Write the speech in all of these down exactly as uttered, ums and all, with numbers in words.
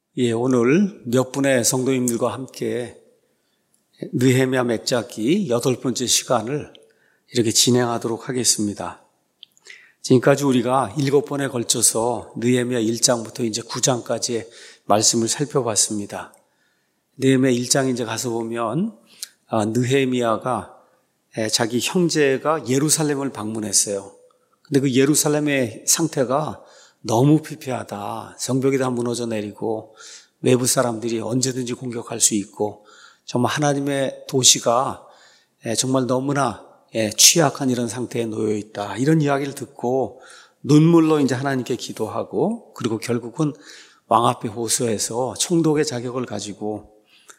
예, 오늘 몇 분의 성도님들과 함께 느헤미야 맺잡기 여덟 번째 시간을 이렇게 진행하도록 하겠습니다. 지금까지 우리가 일곱 번에 걸쳐서 느헤미야 일 장부터 이제 구 장까지의 말씀을 살펴봤습니다. 느헤미야 일 장에 이제 가서 보면 느헤미야가 자기 형제가 예루살렘을 방문했어요. 근데 그 예루살렘의 상태가 너무 피폐하다. 성벽이 다 무너져 내리고 외부 사람들이 언제든지 공격할 수 있고 정말 하나님의 도시가 정말 너무나 취약한 이런 상태에 놓여 있다. 이런 이야기를 듣고 눈물로 이제 하나님께 기도하고 그리고 결국은 왕 앞에 호소해서 총독의 자격을 가지고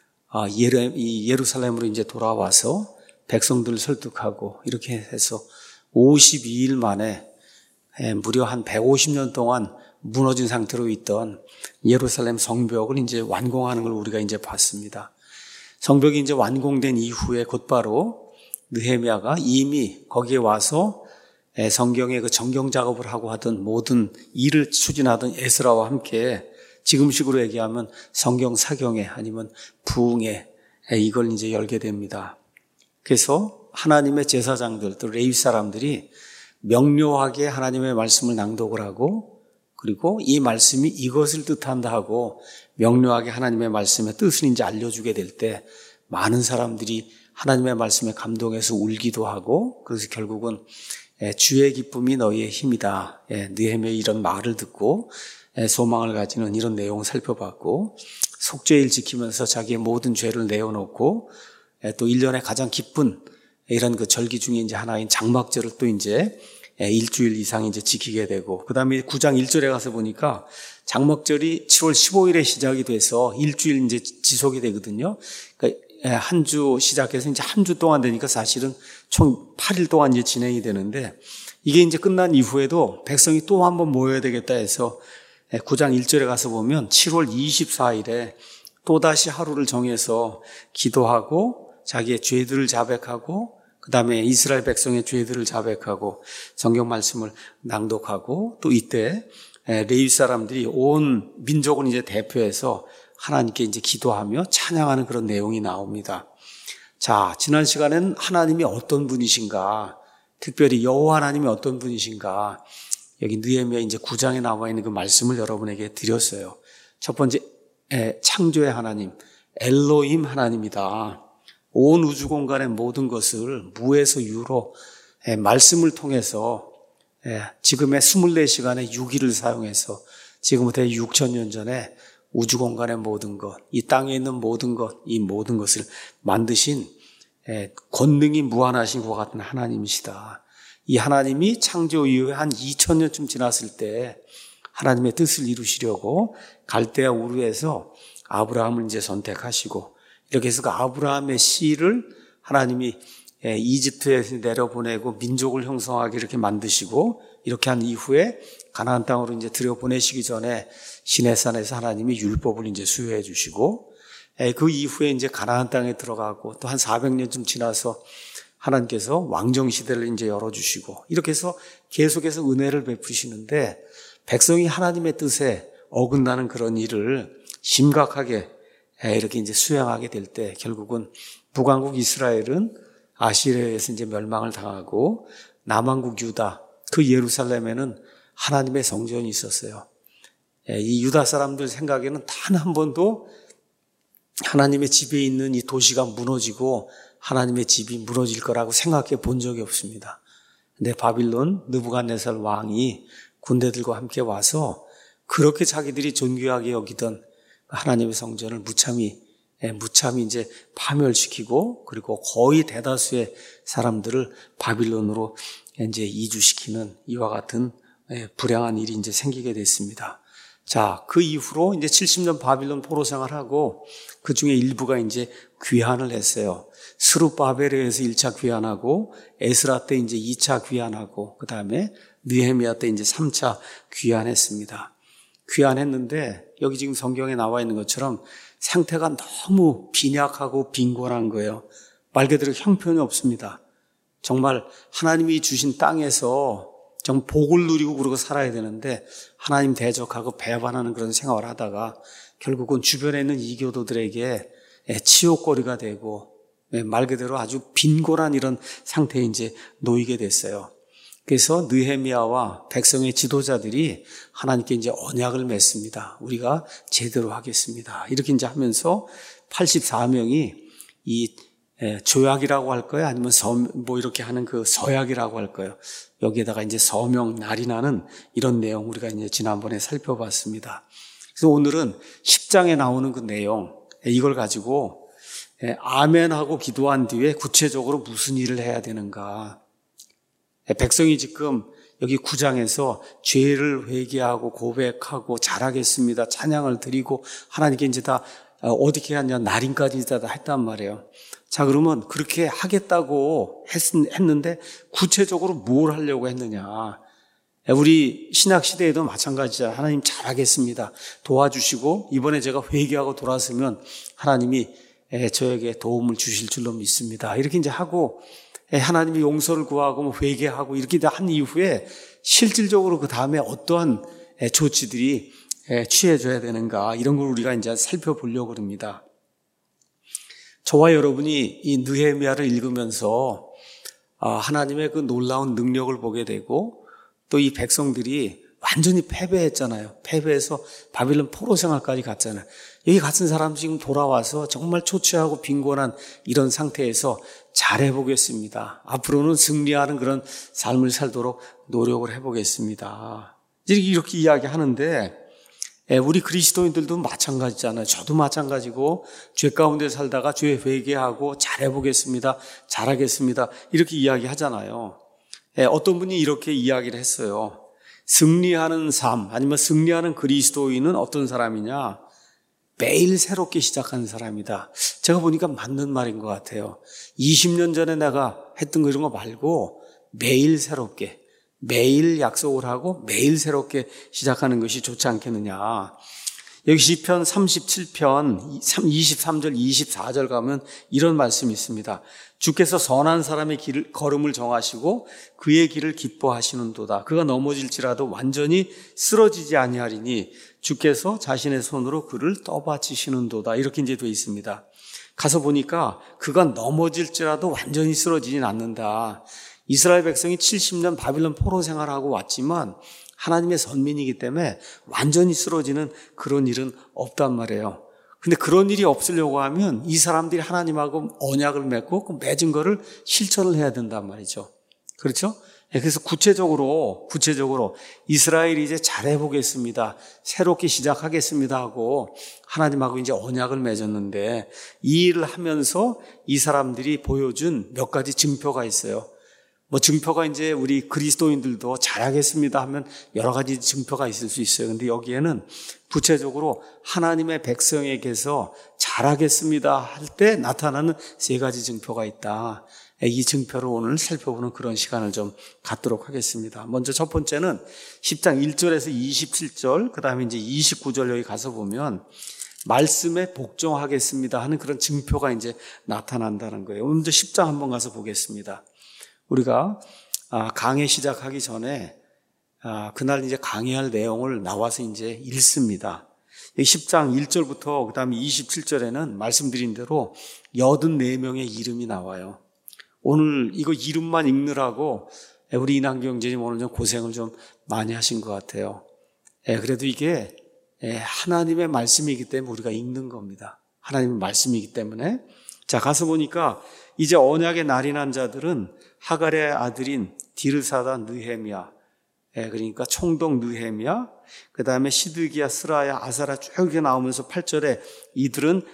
예루살렘으로 이제 돌아와서 백성들을 설득하고 이렇게 해서 오십이 일 만에 무려 한 백오십 년 동안 무너진 상태로 있던 예루살렘 성벽을 이제 완공하는 걸 우리가 이제 봤습니다. 성벽이 이제 완공된 이후에 곧바로 느헤미야가 이미 거기에 와서 성경의 그 정경 작업을 하고 하던 모든 일을 추진하던 에스라와 함께 지금식으로 얘기하면 성경 사경회 아니면 부흥회 이걸 이제 열게 됩니다. 그래서 하나님의 제사장들 또 레위 사람들이 명료하게 하나님의 말씀을 낭독을 하고 그리고 이 말씀이 이것을 뜻한다 하고 명료하게 하나님의 말씀의 뜻을 이제 알려주게 될 때 많은 사람들이 하나님의 말씀에 감동해서 울기도 하고 그래서 결국은 주의 기쁨이 너희의 힘이다. 느헤미야의 이런 말을 듣고 소망을 가지는 이런 내용을 살펴봤고 속죄일 지키면서 자기의 모든 죄를 내어놓고 또 일 년에 가장 기쁜 이런 그 절기 중에 이제 하나인 장막절을 또 이제 일주일 이상 이제 지키게 되고, 그 다음에 구 장 일 절에 가서 보니까 장막절이 칠월 십오일에 시작이 돼서 일주일 이제 지속이 되거든요. 그러니까 한 주 시작해서 이제 한 주 동안 되니까 사실은 총 팔 일 동안 이제 진행이 되는데 이게 이제 끝난 이후에도 백성이 또 한 번 모여야 되겠다 해서 구 장 일 절에 가서 보면 칠월 이십사일에 또다시 하루를 정해서 기도하고 자기의 죄들을 자백하고 그 다음에 이스라엘 백성의 죄들을 자백하고 성경 말씀을 낭독하고 또 이때 레위 사람들이 온 민족을 이제 대표해서 하나님께 이제 기도하며 찬양하는 그런 내용이 나옵니다. 자, 지난 시간에는 하나님이 어떤 분이신가, 특별히 여호와 하나님이 어떤 분이신가, 여기 느헤미야 이제 구 장에 나와 있는 그 말씀을 여러분에게 드렸어요. 첫 번째, 창조의 하나님, 엘로힘 하나님이다. 온 우주 공간의 모든 것을 무에서 유로 말씀을 통해서 지금의 이십사 시간의 육 일을 사용해서 지금부터 육천 년 전에 우주 공간의 모든 것, 이 땅에 있는 모든 것, 이 모든 것을 만드신 권능이 무한하신 것 같은 하나님이시다. 이 하나님이 창조 이후에 한 이천 년쯤 지났을 때 하나님의 뜻을 이루시려고 갈대아 우르에서 아브라함을 이제 선택하시고 이렇게 해서 그 아브라함의 씨를 하나님이 이집트에서 내려보내고 민족을 형성하게 이렇게 만드시고 이렇게 한 이후에 가나안 땅으로 이제 들여보내시기 전에 시내산에서 하나님이 율법을 이제 수여해 주시고 그 이후에 이제 가나안 땅에 들어가고 또 한 사백 년쯤 지나서 하나님께서 왕정 시대를 이제 열어주시고 이렇게 해서 계속해서 은혜를 베푸시는데 백성이 하나님의 뜻에 어긋나는 그런 일을 심각하게 이렇게 이제 수행하게 될 때 결국은 북왕국 이스라엘은 아시리아에서 이제 멸망을 당하고 남왕국 유다 그 예루살렘에는 하나님의 성전이 있었어요. 이 유다 사람들 생각에는 단 한 번도 하나님의 집에 있는 이 도시가 무너지고 하나님의 집이 무너질 거라고 생각해 본 적이 없습니다. 근데 바빌론 느부갓네살 왕이 군대들과 함께 와서 그렇게 자기들이 존귀하게 여기던 하나님의 성전을 무참히, 무참히 이제 파멸시키고 그리고 거의 대다수의 사람들을 바빌론으로 이제 이주시키는 이와 같은 불행한 일이 이제 생기게 됐습니다. 자, 그 이후로 이제 칠십 년 바빌론 포로 생활하고 그 중에 일부가 이제 귀환을 했어요. 스룹바벨에 의해서 일 차 귀환하고 에스라 때 이제 이 차 귀환하고 그 다음에 느헤미야 때 이제 삼 차 귀환했습니다. 귀환했는데 여기 지금 성경에 나와 있는 것처럼 상태가 너무 빈약하고 빈곤한 거예요. 말 그대로 형편이 없습니다. 정말 하나님이 주신 땅에서 정 복을 누리고 그러고 살아야 되는데 하나님 대적하고 배반하는 그런 생활을 하다가 결국은 주변에 있는 이교도들에게 치욕거리가 되고 말 그대로 아주 빈곤한 이런 상태에 이제 놓이게 됐어요. 그래서 느헤미야와 백성의 지도자들이 하나님께 이제 언약을 맺습니다. 우리가 제대로 하겠습니다. 이렇게 이제 하면서 팔십사 명이 이 조약이라고 할까요? 아니면 서, 뭐 이렇게 하는 그 서약이라고 할까요? 여기에다가 이제 서명 날인하는 이런 내용 우리가 이제 지난번에 살펴봤습니다. 그래서 오늘은 십 장에 나오는 그 내용, 이걸 가지고 아멘하고 기도한 뒤에 구체적으로 무슨 일을 해야 되는가. 백성이 지금 여기 구 장에서 죄를 회개하고 고백하고 잘하겠습니다. 찬양을 드리고 하나님께 이제 다 어떻게 하냐 날인까지 다 했단 말이에요. 자, 그러면 그렇게 하겠다고 했, 했는데 구체적으로 뭘 하려고 했느냐. 우리 신약 시대에도 마찬가지죠. 하나님 잘하겠습니다. 도와주시고 이번에 제가 회개하고 돌아서면 하나님이 저에게 도움을 주실 줄로 믿습니다. 이렇게 이제 하고 하나님이 용서를 구하고 회개하고 이렇게 한 이후에 실질적으로 그 다음에 어떠한 조치들이 취해져야 되는가 이런 걸 우리가 이제 살펴보려고 합니다. 저와 여러분이 이 느헤미야를 읽으면서 하나님의 그 놀라운 능력을 보게 되고 또 이 백성들이 완전히 패배했잖아요. 패배해서 바빌론 포로 생활까지 갔잖아요. 여기 같은 사람 지금 돌아와서 정말 초췌하고 빈곤한 이런 상태에서 잘해보겠습니다. 앞으로는 승리하는 그런 삶을 살도록 노력을 해보겠습니다. 이렇게 이야기하는데 우리 그리스도인들도 마찬가지잖아요. 저도 마찬가지고 죄 가운데 살다가 죄 회개하고 잘해보겠습니다. 잘하겠습니다. 이렇게 이야기하잖아요. 어떤 분이 이렇게 이야기를 했어요. 승리하는 삶 아니면 승리하는 그리스도인은 어떤 사람이냐? 매일 새롭게 시작하는 사람이다. 제가 보니까 맞는 말인 것 같아요. 이십 년 전에 내가 했던 거 이런 거 말고 매일 새롭게 매일 약속을 하고 매일 새롭게 시작하는 것이 좋지 않겠느냐. 여기 시편 삼십칠 편 이십삼 절 이십사 절 가면 이런 말씀이 있습니다. 주께서 선한 사람의 길을, 걸음을 정하시고 그의 길을 기뻐하시는도다. 그가 넘어질지라도 완전히 쓰러지지 아니하리니 주께서 자신의 손으로 그를 떠받치시는도다. 이렇게 이제 되어 있습니다. 가서 보니까 그가 넘어질지라도 완전히 쓰러지진 않는다. 이스라엘 백성이 칠십 년 바빌론 포로 생활하고 왔지만 하나님의 선민이기 때문에 완전히 쓰러지는 그런 일은 없단 말이에요. 근데 그런 일이 없으려고 하면 이 사람들이 하나님하고 언약을 맺고 그 맺은 거를 실천을 해야 된단 말이죠. 그렇죠? 그래서 구체적으로 구체적으로 이스라엘이 이제 잘해보겠습니다. 새롭게 시작하겠습니다 하고 하나님하고 이제 언약을 맺었는데 이 일을 하면서 이 사람들이 보여준 몇 가지 증표가 있어요. 뭐 증표가 이제 우리 그리스도인들도 잘하겠습니다 하면 여러 가지 증표가 있을 수 있어요. 근데 여기에는 구체적으로 하나님의 백성에게서 잘하겠습니다 할 때 나타나는 세 가지 증표가 있다. 이 증표를 오늘 살펴보는 그런 시간을 좀 갖도록 하겠습니다. 먼저 첫 번째는 십 장 일 절에서 이십칠 절, 그 다음에 이제 이십구 절 여기 가서 보면 말씀에 복종하겠습니다 하는 그런 증표가 이제 나타난다는 거예요. 먼저 십 장 한번 가서 보겠습니다. 우리가 강의 시작하기 전에 그날 이제 강의할 내용을 나와서 이제 읽습니다. 십 장 일 절부터 그 다음에 이십칠 절에는 말씀드린 대로 팔십사 명의 이름이 나와요. 오늘 이거 이름만 읽느라고 우리 이난규 형제님 오늘 좀 고생을 좀 많이 하신 것 같아요. 그래도 이게 하나님의 말씀이기 때문에 우리가 읽는 겁니다. 하나님의 말씀이기 때문에. 자, 가서 보니까 이제 언약의 날인한 자들은 하갈의 아들인 디르사다 느헤미야, 그러니까 총독 느헤미야, 그 다음에 시드기야, 스라야, 아사라 쭉 이렇게 나오면서 팔 절에 이들은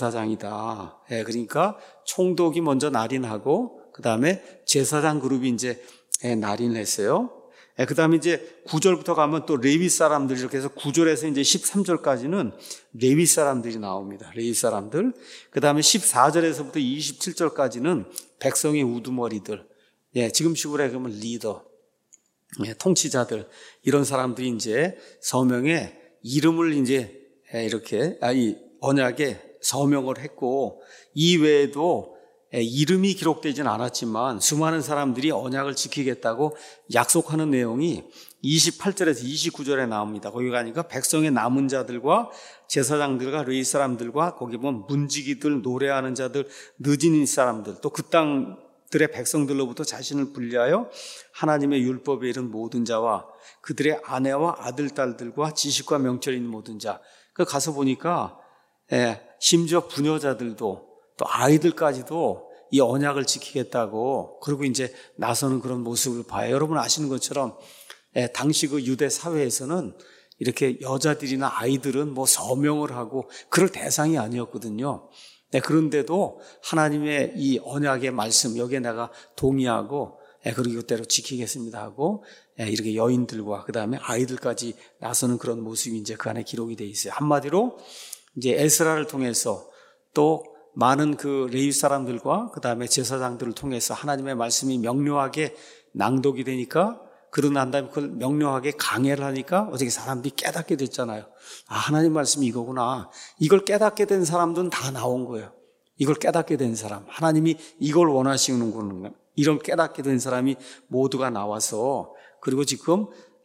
제사장이다. 그러니까 총독이 먼저 날인하고 그 다음에 제사장 그룹이 이제 날인을 했어요. 그 다음에 이제 구 절부터 가면 또 레위 사람들이 이렇게 해서 구 절에서 이제 십삼 절까지는 레위 사람들이 나옵니다. 레위 사람들. 그 다음에 십사 절에서부터 이십칠 절까지는 백성의 우두머리들. 예, 지금식으로 해보면 리더, 예, 통치자들, 이런 사람들이 이제 서명에 이름을 이제 이렇게, 아, 이 언약에 서명을 했고, 이 외에도 이름이 기록되진 않았지만 수많은 사람들이 언약을 지키겠다고 약속하는 내용이 이십팔 절에서 이십구 절에 나옵니다. 거기 가니까 백성의 남은 자들과 제사장들과 레위 사람들과 거기 보면 문지기들, 노래하는 자들, 늦은 사람들, 또 그 땅들의 백성들로부터 자신을 분리하여 하나님의 율법에 이른 모든 자와 그들의 아내와 아들, 딸들과 지식과 명철이 있는 모든 자. 그 가서 보니까 예, 심지어 부녀자들도 또 아이들까지도 이 언약을 지키겠다고 그리고 이제 나서는 그런 모습을 봐요. 여러분 아시는 것처럼 예, 당시 그 유대 사회에서는 이렇게 여자들이나 아이들은 뭐 서명을 하고 그럴 대상이 아니었거든요. 네, 그런데도 하나님의 이 언약의 말씀 여기에 내가 동의하고 예, 그리고 이대로 지키겠습니다 하고 예, 이렇게 여인들과 그 다음에 아이들까지 나서는 그런 모습이 이제 그 안에 기록이 돼 있어요. 한마디로 이제 에스라를 통해서 또 많은 그 레위 사람들과 그 다음에 제사장들을 통해서 하나님의 말씀이 명료하게 낭독이 되니까 그러고 난 다음에 그걸 명료하게 강해를 하니까 어떻게 사람들이 깨닫게 됐잖아요. 아, 하나님 말씀이 이거구나. 이걸 깨닫게 된 사람들은 다 나온 거예요. 이걸 깨닫게 된 사람, 하나님이 이걸 원하시는구나. 이런 깨닫게 된 사람이 모두가 나와서 그리고 지금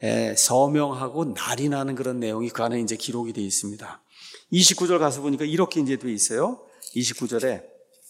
서명하고 날이 나는 그런 내용이 그 안에 이제 기록이 되어 있습니다. 이십구 절 가서 보니까 이렇게 이제 되어 있어요. 이십구 절에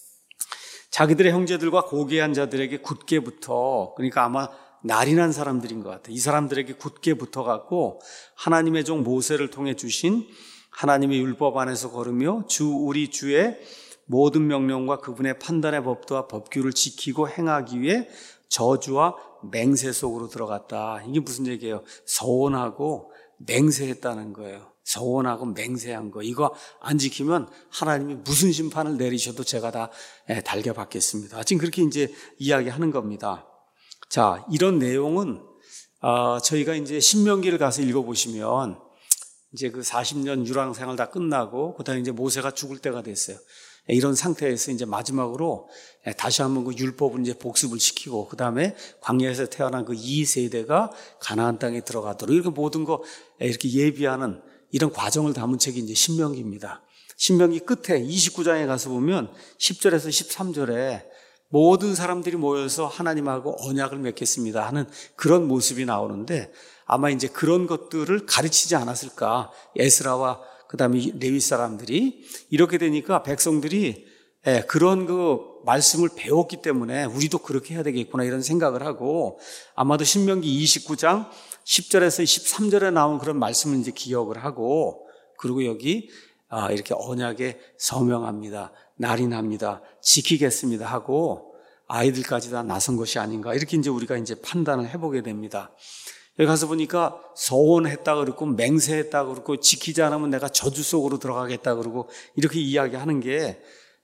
자기들의 형제들과 고귀한 자들에게 굳게 붙어, 그러니까 아마 날이 난 사람들인 것 같아요. 이 사람들에게 굳게 붙어갖고 하나님의 종 모세를 통해 주신 하나님의 율법 안에서 걸으며 주 우리 주의 모든 명령과 그분의 판단의 법도와 법규를 지키고 행하기 위해 저주와 맹세 속으로 들어갔다. 이게 무슨 얘기예요? 서원하고 맹세했다는 거예요. 서원하고 맹세한 거. 이거 안 지키면 하나님이 무슨 심판을 내리셔도 제가 다 달겨받겠습니다. 지금 그렇게 이제 이야기하는 겁니다. 자, 이런 내용은 어, 저희가 이제 신명기를 가서 읽어보시면 이제 그 사십 년 유랑 생활 다 끝나고 그다음에 이제 모세가 죽을 때가 됐어요. 이런 상태에서 이제 마지막으로 다시 한번 그 율법을 이제 복습을 시키고 그 다음에 광야에서 태어난 그 이 세대가 가나안 땅에 들어가도록 이렇게 모든 거 이렇게 예비하는 이런 과정을 담은 책이 이제 신명기입니다. 신명기 끝에 이십구 장에 가서 보면 십 절에서 십삼 절에 모든 사람들이 모여서 하나님하고 언약을 맺겠습니다 하는 그런 모습이 나오는데 아마 이제 그런 것들을 가르치지 않았을까. 에스라와 그 다음에 레위 사람들이 이렇게 되니까 백성들이 그런 그 말씀을 배웠기 때문에 우리도 그렇게 해야 되겠구나 이런 생각을 하고 아마도 신명기 이십구 장 십 절에서 십삼 절에 나온 그런 말씀을 이제 기억을 하고 그리고 여기 이렇게 언약에 서명합니다. 날이 납니다. 지키겠습니다 하고 아이들까지 다 나선 것이 아닌가 이렇게 이제 우리가 이제 판단을 해보게 됩니다. 여기 가서 보니까 서원했다 그러고 맹세했다 그러고 지키지 않으면 내가 저주 속으로 들어가겠다 그러고 이렇게 이야기하는 게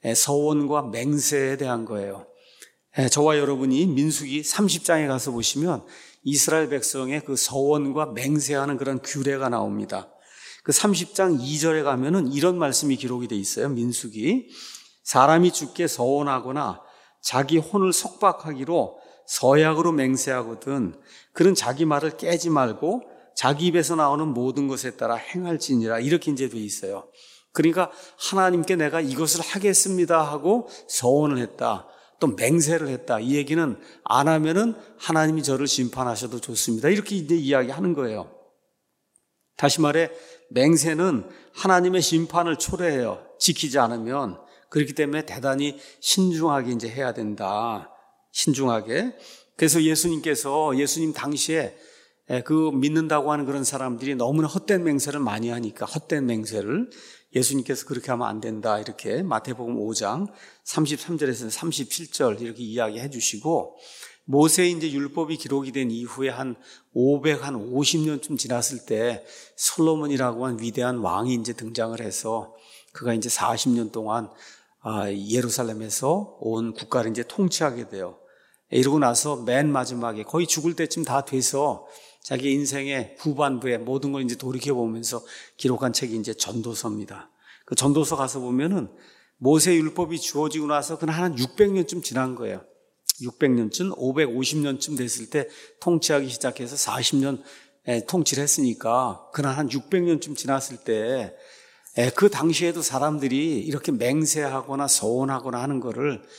서원과 맹세에 대한 거예요. 저와 여러분이 민수기 삼십 장에 가서 보시면 이스라엘 백성의 그 서원과 맹세하는 그런 규례가 나옵니다. 그 삼십 장 이 절에 가면은 이런 말씀이 기록이 돼 있어요. 민수기 사람이 주께 서원하거나 자기 혼을 속박하기로 서약으로 맹세하거든 그는 자기 말을 깨지 말고 자기 입에서 나오는 모든 것에 따라 행할지니라 이렇게 이제 돼 있어요. 그러니까 하나님께 내가 이것을 하겠습니다 하고 서원을 했다. 또 맹세를 했다. 이 얘기는 안 하면은 하나님이 저를 심판하셔도 좋습니다. 이렇게 이제 이야기하는 거예요. 다시 말해 맹세는 하나님의 심판을 초래해요. 지키지 않으면. 그렇기 때문에 대단히 신중하게 이제 해야 된다. 신중하게. 그래서 예수님께서 예수님 당시에 그 믿는다고 하는 그런 사람들이 너무나 헛된 맹세를 많이 하니까 헛된 맹세를 예수님께서 그렇게 하면 안 된다. 이렇게 마태복음 오 장 삼십삼 절에서 삼십칠 절 이렇게 이야기해 주시고 모세의 이제 율법이 기록이 된 이후에 한 오백오십 년쯤 지났을 때 솔로몬이라고 한 위대한 왕이 이제 등장을 해서 그가 이제 사십 년 동안 예루살렘에서 온 국가를 이제 통치하게 돼요. 이러고 나서 맨 마지막에 거의 죽을 때쯤 다 돼서 자기 인생의 후반부에 모든 걸 이제 돌이켜보면서 기록한 책이 이제 전도서입니다. 그 전도서 가서 보면은 모세 율법이 주어지고 나서 그는 한 육백 년쯤 지난 거예요. 육백 년쯤, 오백오십 년쯤 됐을 때 통치하기 시작해서 사십 년 통치를 했으니까 그는 한 육백 년쯤 지났을 때 그 당시에도 사람들이 이렇게 맹세하거나 서원하거나 하는 거를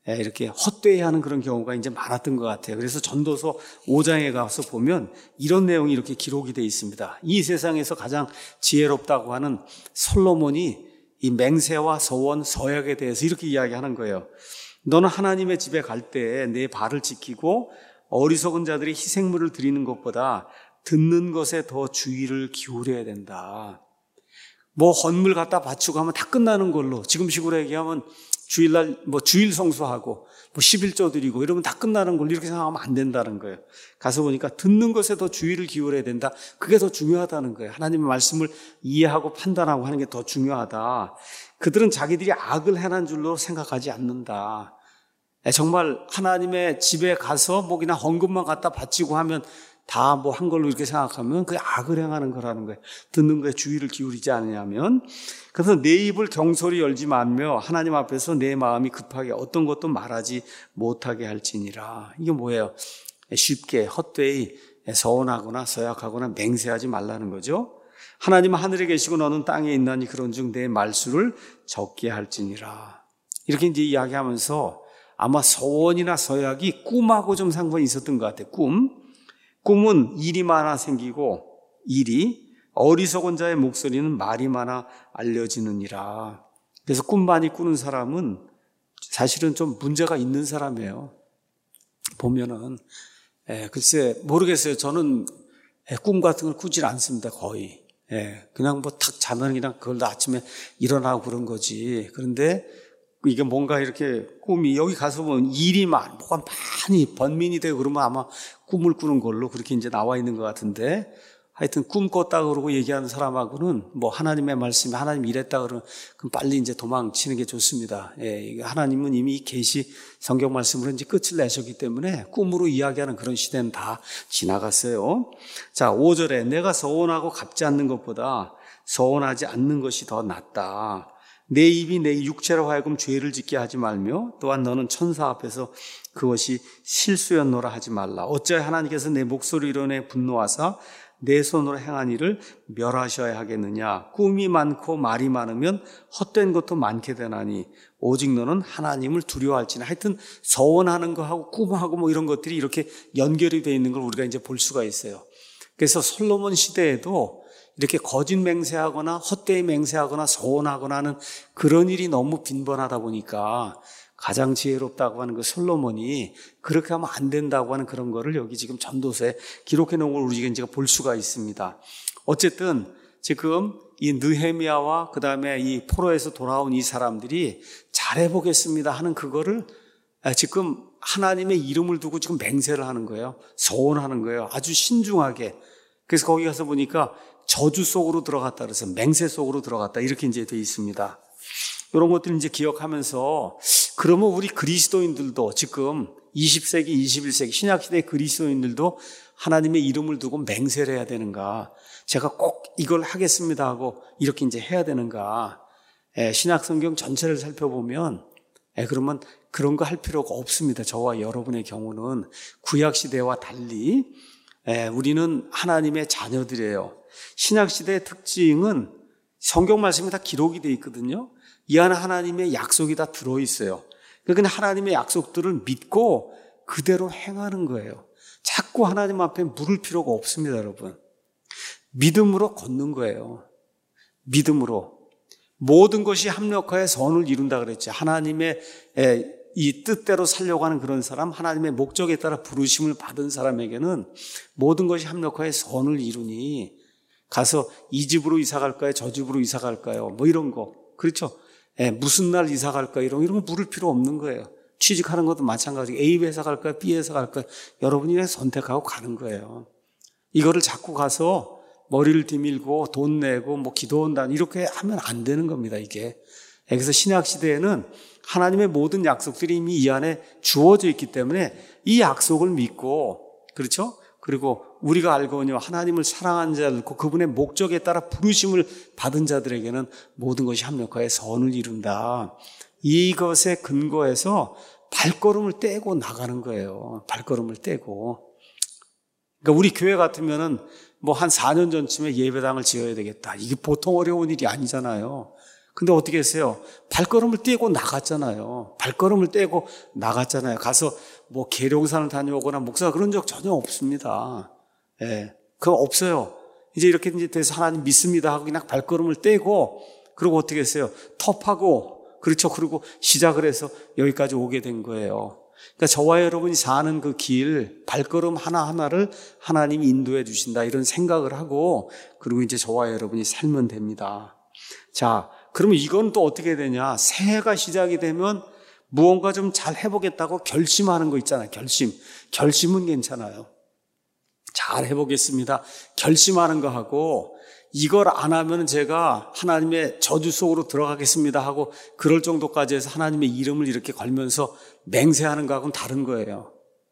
이렇게 헛되이 하는 그런 경우가 이제 많았던 것 같아요. 그래서 전도서 오 장에 가서 보면 이런 내용이 이렇게 기록이 되어 있습니다. 이 세상에서 가장 지혜롭다고 하는 솔로몬이 이 맹세와 서원, 서약에 대해서 이렇게 이야기하는 거예요. 너는 하나님의 집에 갈 때 내 발을 지키고 어리석은 자들이 희생물을 드리는 것보다 듣는 것에 더 주의를 기울여야 된다. 뭐 헌물 갖다 바치고 하면 다 끝나는 걸로, 지금식으로 얘기하면 주일날 뭐 주일 성수하고 뭐 십일조 드리고 이러면 다 끝나는 걸로 이렇게 생각하면 안 된다는 거예요. 가서 보니까 듣는 것에 더 주의를 기울여야 된다. 그게 더 중요하다는 거예요. 하나님의 말씀을 이해하고 판단하고 하는 게 더 중요하다. 그들은 자기들이 악을 해난 줄로 생각하지 않는다. 정말 하나님의 집에 가서 뭐 그냥 헌금만 갖다 바치고 하면 다 뭐 한 걸로 이렇게 생각하면 그게 악을 행하는 거라는 거예요. 듣는 거에 주의를 기울이지 않으냐면. 그래서 내 입을 경솔히 열지 말며 하나님 앞에서 내 마음이 급하게 어떤 것도 말하지 못하게 할지니라. 이게 뭐예요? 쉽게 헛되이 서원하거나 서약하거나 맹세하지 말라는 거죠. 하나님은 하늘에 계시고 너는 땅에 있나니 그런즉 내 말수를 적게 할지니라. 이렇게 이제 이야기하면서 아마 서원이나 서약이 꿈하고 좀 상관이 있었던 것 같아요. 꿈. 꿈은 일이 많아 생기고 일이, 어리석은 자의 목소리는 말이 많아 알려지느니라. 그래서 꿈 많이 꾸는 사람은 사실은 좀 문제가 있는 사람이에요. 보면은 예, 글쎄 모르겠어요. 저는 예, 꿈 같은 걸 꾸질 않습니다. 거의. 예, 그냥 뭐 탁 자면 그냥 그걸 아침에 일어나고 그런 거지. 그런데 이게 뭔가 이렇게 꿈이, 여기 가서 보면 일이 많, 뭐가 많이 번민이 되고 그러면 아마 꿈을 꾸는 걸로 그렇게 이제 나와 있는 것 같은데, 하여튼 꿈 꿨다 그러고 얘기하는 사람하고는 뭐 하나님의 말씀이 하나님 이랬다 그러면 그럼 빨리 이제 도망치는 게 좋습니다. 예, 하나님은 이미 계시 성경 말씀으로 이제 끝을 내셨기 때문에 꿈으로 이야기하는 그런 시대는 다 지나갔어요. 자, 오 절에 내가 서원하고 갚지 않는 것보다 서원하지 않는 것이 더 낫다. 내 입이 내 육체로 하여금 죄를 짓게 하지 말며 또한 너는 천사 앞에서 그것이 실수였노라 하지 말라. 어찌하여 하나님께서 내 목소리로 인해 분노하사 내 손으로 행한 일을 멸하셔야 하겠느냐. 꿈이 많고 말이 많으면 헛된 것도 많게 되나니 오직 너는 하나님을 두려워할지니. 하여튼 서원하는 거하고 꿈하고 뭐 이런 것들이 이렇게 연결이 되어 있는 걸 우리가 이제 볼 수가 있어요. 그래서 솔로몬 시대에도 이렇게 거짓 맹세하거나 헛되이 맹세하거나 서원하거나 하는 그런 일이 너무 빈번하다 보니까 가장 지혜롭다고 하는 그 솔로몬이 그렇게 하면 안 된다고 하는 그런 거를 여기 지금 전도서에 기록해 놓은 걸 우리가 이제 볼 수가 있습니다. 어쨌든 지금 이 느헤미야와 그 다음에 이 포로에서 돌아온 이 사람들이 잘해보겠습니다 하는 그거를 지금 하나님의 이름을 두고 지금 맹세를 하는 거예요. 서원하는 거예요. 아주 신중하게. 그래서 거기 가서 보니까 저주 속으로 들어갔다 그래서 맹세 속으로 들어갔다 이렇게 이제 되어 있습니다. 이런 것들 이제 기억하면서 그러면 우리 그리스도인들도 지금 이십 세기, 이십일 세기 신약시대 그리스도인들도 하나님의 이름을 두고 맹세를 해야 되는가? 제가 꼭 이걸 하겠습니다 하고 이렇게 이제 해야 되는가? 예, 신약성경 전체를 살펴보면 예, 그러면 그런 거 할 필요가 없습니다. 저와 여러분의 경우는 구약시대와 달리 예, 우리는 하나님의 자녀들이에요. 신약시대의 특징은 성경 말씀이 다 기록이 되어 있거든요. 이 안에 하나님의 약속이 다 들어있어요. 그러니까 하나님의 약속들을 믿고 그대로 행하는 거예요. 자꾸 하나님 앞에 물을 필요가 없습니다, 여러분. 믿음으로 걷는 거예요. 믿음으로. 모든 것이 합력하여 선을 이룬다 그랬죠. 하나님의 이 뜻대로 살려고 하는 그런 사람, 하나님의 목적에 따라 부르심을 받은 사람에게는 모든 것이 합력하여 선을 이루니 가서 이 집으로 이사 갈까요? 저 집으로 이사 갈까요? 뭐 이런 거. 그렇죠? 예, 무슨 날 이사 갈까요? 이런, 이런 거 물을 필요 없는 거예요. 취직하는 것도 마찬가지고 A 회사 갈까요? B 회사 갈까요? 여러분이 그냥 선택하고 가는 거예요. 이거를 자꾸 가서 머리를 뒤밀고 돈 내고 뭐 기도한다 이렇게 하면 안 되는 겁니다, 이게. 그래서 신약시대에는 하나님의 모든 약속들이 이미 이 안에 주어져 있기 때문에 이 약속을 믿고, 그렇죠? 그리고 우리가 알거니와 하나님을 사랑하는 자들, 그분의 목적에 따라 부르심을 받은 자들에게는 모든 것이 합력하여 선을 이룬다. 이것에 근거해서 발걸음을 떼고 나가는 거예요. 발걸음을 떼고. 그러니까 우리 교회 같으면은 뭐 한 사 년 전쯤에 예배당을 지어야 되겠다. 이게 보통 어려운 일이 아니잖아요. 근데 어떻게 했어요? 발걸음을 떼고 나갔잖아요. 발걸음을 떼고 나갔잖아요. 가서 뭐 계룡산을 다녀오거나 목사 그런 적 전혀 없습니다. 예. 그거 없어요. 이제 이렇게 이제 돼서 하나님 믿습니다 하고 그냥 발걸음을 떼고 그리고 어떻게 했어요? 텁하고 그렇죠. 그리고 시작을 해서 여기까지 오게 된 거예요. 그러니까 저와 여러분이 사는 그 길, 발걸음 하나하나를 하나님이 인도해 주신다 이런 생각을 하고 그리고 이제 저와 여러분이 살면 됩니다. 자, 그러면 이건 또 어떻게 되냐? 새해가 시작이 되면 무언가 좀 잘 해보겠다고 결심하는 거 있잖아요. 결심. 결심은 괜찮아요. 잘 해보겠습니다. 결심하는 거 하고 이걸 안 하면 제가 하나님의 저주 속으로 들어가겠습니다 하고 그럴 정도까지 해서 하나님의 이름을 이렇게 걸면서 맹세하는 거하고는 다른 거예요.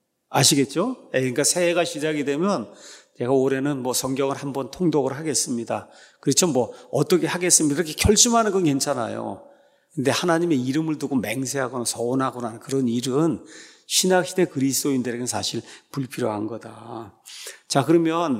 아시겠죠? 그러니까 새해가 시작이 되면 제가 올해는 뭐 성경을 한번 통독을 하겠습니다. 그렇죠? 뭐 어떻게 하겠습니다. 이렇게 결심하는 건 괜찮아요. 근데 하나님의 이름을 두고 맹세하거나 서원하거나 하는 그런 일은 신학시대 그리스도인들에게는 사실 불필요한 거다. 자, 그러면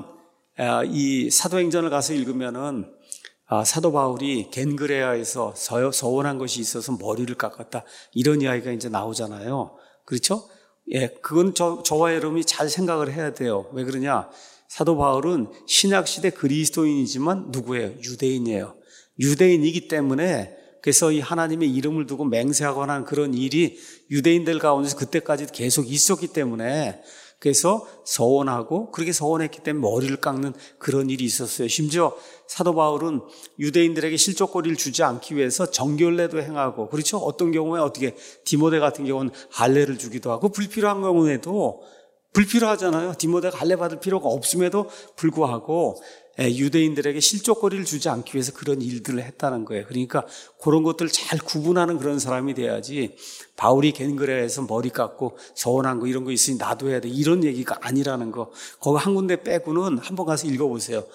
이 사도행전을 가서 읽으면은 사도 바울이 겐그레아에서 서원한 것이 있어서 머리를 깎았다. 이런 이야기가 이제 나오잖아요. 그렇죠? 예, 그건 저, 저와 여러분이 잘 생각을 해야 돼요. 왜 그러냐? 사도 바울은 신약시대 그리스도인이지만 누구예요? 유대인이에요. 유대인이기 때문에 그래서 이 하나님의 이름을 두고 맹세하거나 하는 그런 일이 유대인들 가운데서 그때까지 계속 있었기 때문에 그래서 서원하고 그렇게 서원했기 때문에 머리를 깎는 그런 일이 있었어요. 심지어 사도 바울은 유대인들에게 실족거리를 주지 않기 위해서 정결례도 행하고 그렇죠? 어떤 경우에 어떻게 디모데 같은 경우는 할례를 주기도 하고 불필요한 경우에도 불필요하잖아요. 디모데가 할례 받을 필요가 없음에도 불구하고 유대인들에게 실족거리를 주지 않기 위해서 그런 일들을 했다는 거예요. 그러니까 그런 것들을 잘 구분하는 그런 사람이 돼야지 바울이 겐그레아에서 머리 깎고 서원한 거 이런 거 있으니 나도 해야 돼 이런 얘기가 아니라는 거. 거기 한 군데 빼고는 한번 가서 읽어보세요.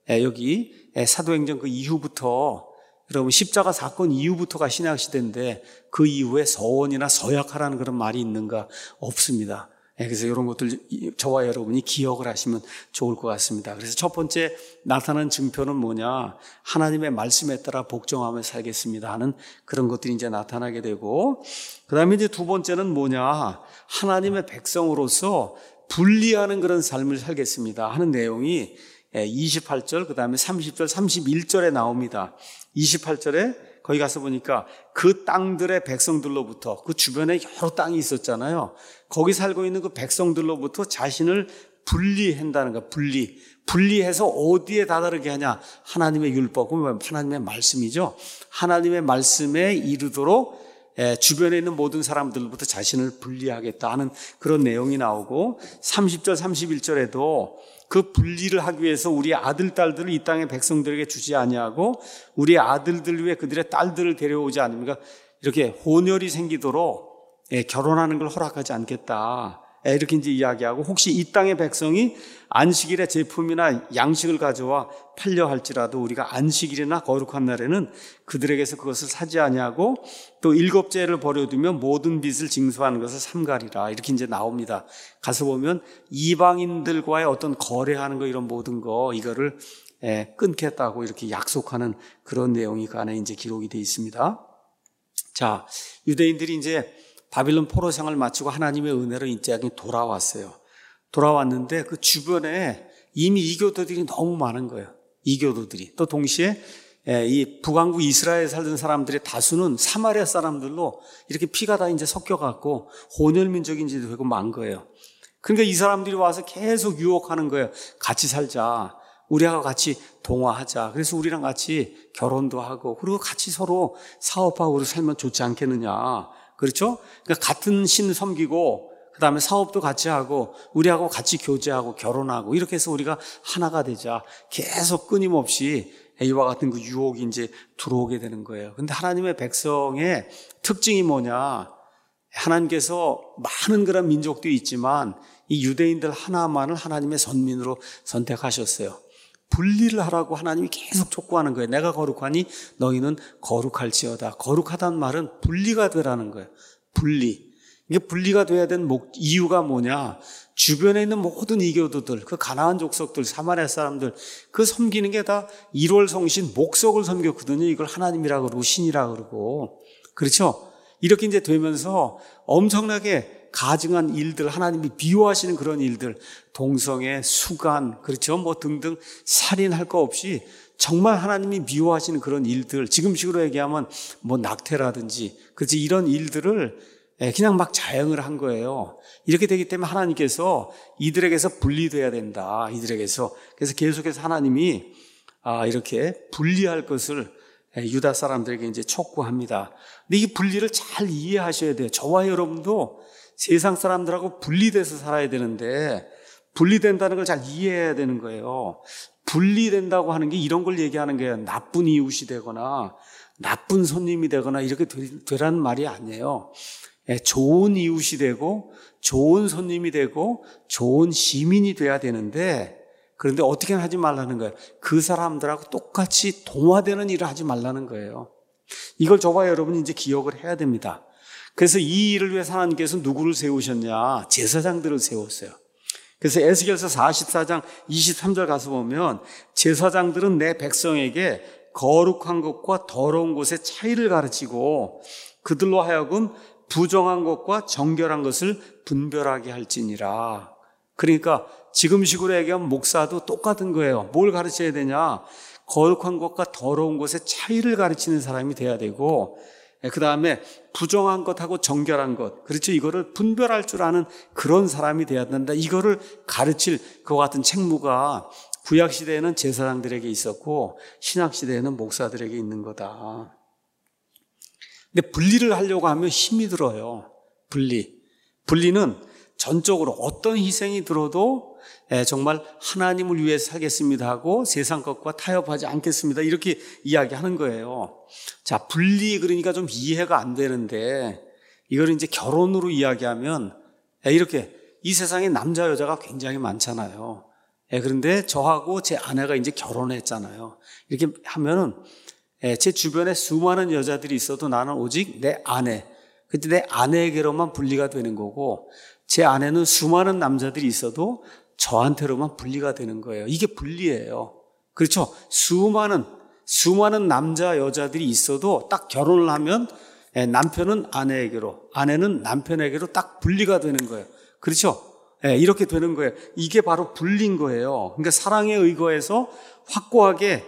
여기 사도행전 그 이후부터 여러분 십자가 사건 이후부터가 신약시대인데 그 이후에 서원이나 서약하라는 그런 말이 있는가? 없습니다. 그래서 이런 것들 저와 여러분이 기억을 하시면 좋을 것 같습니다. 그래서 첫 번째 나타난 증표는 뭐냐? 하나님의 말씀에 따라 복종하며 살겠습니다 하는 그런 것들이 이제 나타나게 되고, 그 다음에 이제 두 번째는 뭐냐? 하나님의 백성으로서 분리하는 그런 삶을 살겠습니다 하는 내용이 이십팔 절, 그 다음에 삼십 절, 삼십일 절에 나옵니다. 이십팔 절에 거기 가서 보니까 그 땅들의 백성들로부터, 그 주변에 여러 땅이 있었잖아요. 거기 살고 있는 그 백성들로부터 자신을 분리한다는 거야. 분리. 분리해서 어디에 다다르게 하냐? 하나님의 율법, 하나님의 말씀이죠. 하나님의 말씀에 이르도록 주변에 있는 모든 사람들로부터 자신을 분리하겠다 하는 그런 내용이 나오고, 삼십 절, 삼십일 절에도 그 분리를 하기 위해서 우리 아들, 딸들을 이 땅의 백성들에게 주지 아니하고 우리 아들들 위해 그들의 딸들을 데려오지 않으니까 이렇게 혼혈이 생기도록 결혼하는 걸 허락하지 않겠다. 이렇게 이제 이야기하고, 혹시 이 땅의 백성이 안식일에 제품이나 양식을 가져와 팔려 할지라도 우리가 안식일이나 거룩한 날에는 그들에게서 그것을 사지 아니하고 또 일곱째를 버려두면 모든 빚을 징수하는 것을 삼가리라. 이렇게 이제 나옵니다. 가서 보면 이방인들과의 어떤 거래하는 거 이런 모든 거 이거를 끊겠다고 이렇게 약속하는 그런 내용이 그 안에 이제 기록이 되어 있습니다. 자, 유대인들이 이제 바빌론 포로 생활을 마치고 하나님의 은혜로 이제 돌아왔어요. 돌아왔는데 그 주변에 이미 이교도들이 너무 많은 거예요. 이교도들이. 또 동시에 이 북왕국 이스라엘에 살던 사람들의 다수는 사마리아 사람들로 이렇게 피가 다 이제 섞여갖고 혼혈민족인지도 되고 만 거예요. 그러니까 이 사람들이 와서 계속 유혹하는 거예요. 같이 살자. 우리하고 같이 동화하자. 그래서 우리랑 같이 결혼도 하고 그리고 같이 서로 사업하고 살면 좋지 않겠느냐. 그렇죠? 그러니까 같은 신 섬기고 그 다음에 사업도 같이 하고 우리하고 같이 교제하고 결혼하고 이렇게 해서 우리가 하나가 되자. 계속 끊임없이 이와 같은 그 유혹이 이제 들어오게 되는 거예요. 근데 하나님의 백성의 특징이 뭐냐? 하나님께서 많은 그런 민족도 있지만 이 유대인들 하나만을 하나님의 선민으로 선택하셨어요. 분리를 하라고 하나님이 계속 촉구하는 거예요. 내가 거룩하니 너희는 거룩할지어다. 거룩하다는 말은 분리가 되라는 거예요. 분리. 이게 분리가 돼야 되는 목, 이유가 뭐냐? 주변에 있는 모든 이교도들, 그 가나안 족속들, 사마리아 사람들, 그 섬기는 게 다 일월 성신 목석을 섬겼거든요. 이걸 하나님이라고 그러고 신이라고 그러고. 그렇죠? 이렇게 이제 되면서 엄청나게 가증한 일들, 하나님이 미워하시는 그런 일들, 동성애, 수간, 그렇죠? 뭐 등등 살인할 거 없이 정말 하나님이 미워하시는 그런 일들, 지금식으로 얘기하면 뭐 낙태라든지, 그렇지? 이런 일들을 그냥 막 자행을 한 거예요. 이렇게 되기 때문에 하나님께서 이들에게서 분리돼야 된다. 이들에게서. 그래서 계속해서 하나님이 아, 이렇게 분리할 것을 유다 사람들에게 이제 촉구합니다. 근데 이 분리를 잘 이해하셔야 돼요. 저와 여러분도 세상 사람들하고 분리돼서 살아야 되는데 분리된다는 걸 잘 이해해야 되는 거예요. 분리된다고 하는 게 이런 걸 얘기하는 거예요. 나쁜 이웃이 되거나 나쁜 손님이 되거나 이렇게 되라는 말이 아니에요. 좋은 이웃이 되고 좋은 손님이 되고 좋은 시민이 돼야 되는데, 그런데 어떻게 하지 말라는 거예요. 그 사람들하고 똑같이 동화되는 일을 하지 말라는 거예요. 이걸 저와 여러분이 이제 기억을 해야 됩니다. 그래서 이 일을 위해서 하나님께서 누구를 세우셨냐? 제사장들을 세웠어요. 그래서 에스겔서 사십사 장 이십삼 절 가서 보면 제사장들은 내 백성에게 거룩한 것과 더러운 것의 차이를 가르치고 그들로 하여금 부정한 것과 정결한 것을 분별하게 할지니라. 그러니까 지금식으로 얘기하면 목사도 똑같은 거예요. 뭘 가르쳐야 되냐? 거룩한 것과 더러운 것의 차이를 가르치는 사람이 돼야 되고, 그 다음에 부정한 것하고 정결한 것, 그렇죠? 이거를 분별할 줄 아는 그런 사람이 돼야 된다. 이거를 가르칠 그와 같은 책무가 구약시대에는 제사장들에게 있었고 신약시대에는 목사들에게 있는 거다. 근데 분리를 하려고 하면 힘이 들어요. 분리. 분리는 전적으로 어떤 희생이 들어도 정말 하나님을 위해 살겠습니다 하고 세상 것과 타협하지 않겠습니다, 이렇게 이야기하는 거예요. 자, 분리, 그러니까 좀 이해가 안 되는데 이걸 이제 결혼으로 이야기하면 이렇게 이 세상에 남자 여자가 굉장히 많잖아요. 그런데 저하고 제 아내가 이제 결혼했잖아요. 이렇게 하면은 제 주변에 수많은 여자들이 있어도 나는 오직 내 아내, 그때 내 아내에게로만 분리가 되는 거고, 제 아내는 수많은 남자들이 있어도 저한테로만 분리가 되는 거예요. 이게 분리예요. 그렇죠? 수많은 수많은 남자 여자들이 있어도 딱 결혼을 하면 남편은 아내에게로, 아내는 남편에게로 딱 분리가 되는 거예요. 그렇죠? 이렇게 되는 거예요. 이게 바로 분리인 거예요. 그러니까 사랑에 의거해서 확고하게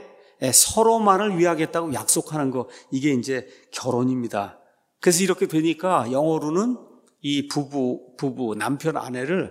서로만을 위하겠다고 약속하는 거, 이게 이제 결혼입니다. 그래서 이렇게 되니까 영어로는 이 부부, 부부, 남편, 아내를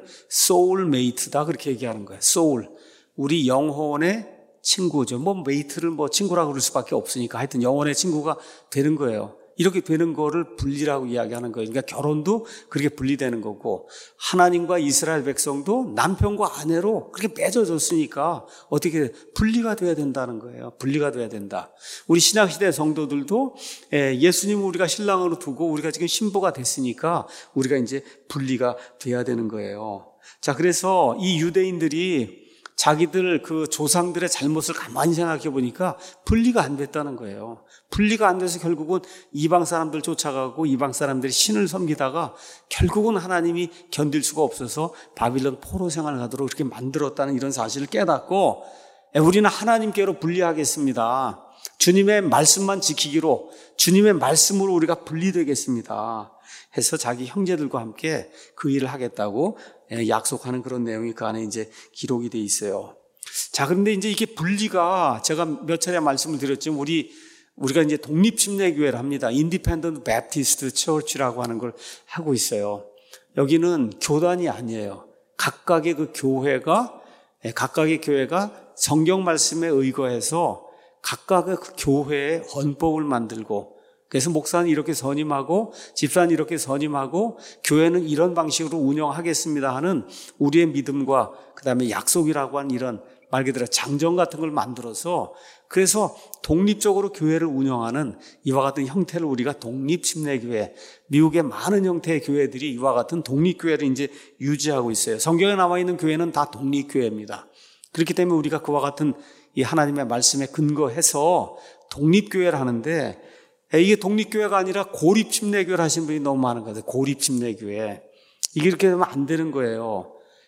소울메이트다, 그렇게 얘기하는 거예요. 소울. 우리 영혼의 친구죠. 뭐 메이트를 뭐 친구라고 그럴 수밖에 없으니까 하여튼 영혼의 친구가 되는 거예요. 이렇게 되는 거를 분리라고 이야기하는 거예요. 그러니까 결혼도 그렇게 분리되는 거고, 하나님과 이스라엘 백성도 남편과 아내로 그렇게 맺어졌으니까 어떻게 분리가 돼야 된다는 거예요. 분리가 돼야 된다. 우리 신약시대 성도들도 예수님을 우리가 신랑으로 두고 우리가 지금 신부가 됐으니까 우리가 이제 분리가 돼야 되는 거예요. 자, 그래서 이 유대인들이 자기들 그 조상들의 잘못을 가만히 생각해 보니까 분리가 안 됐다는 거예요. 분리가 안 돼서 결국은 이방 사람들 쫓아가고 이방 사람들이 신을 섬기다가 결국은 하나님이 견딜 수가 없어서 바빌론 포로 생활을 하도록 그렇게 만들었다는 이런 사실을 깨닫고, 우리는 하나님께로 분리하겠습니다. 주님의 말씀만 지키기로, 주님의 말씀으로 우리가 분리되겠습니다 해서 자기 형제들과 함께 그 일을 하겠다고 약속하는 그런 내용이 그 안에 이제 기록이 돼 있어요. 자, 그런데 이제 이게 분리가, 제가 몇 차례 말씀을 드렸지만 우리 우리가 이제 독립침례교회를 합니다. Independent Baptist Church라고 하는 걸 하고 있어요. 여기는 교단이 아니에요. 각각의 그 교회가 각각의 교회가 성경 말씀에 의거해서 각각의 그 교회의 헌법을 만들고, 그래서 목사는 이렇게 선임하고 집사는 이렇게 선임하고 교회는 이런 방식으로 운영하겠습니다 하는 우리의 믿음과 그 다음에 약속이라고 하는 이런 말 그대로 장정 같은 걸 만들어서, 그래서 독립적으로 교회를 운영하는 이와 같은 형태를 우리가 독립침례교회, 미국의 많은 형태의 교회들이 이와 같은 독립교회를 이제 유지하고 있어요. 성경에 나와 있는 교회는 다 독립교회입니다. 그렇기 때문에 우리가 그와 같은 이 하나님의 말씀에 근거해서 독립교회를 하는데, 이게 독립교회가 아니라 고립침례교회를 하신 분이 너무 많은 거예요. 고립침례교회. 이게 이렇게 되면 안 되는 거예요.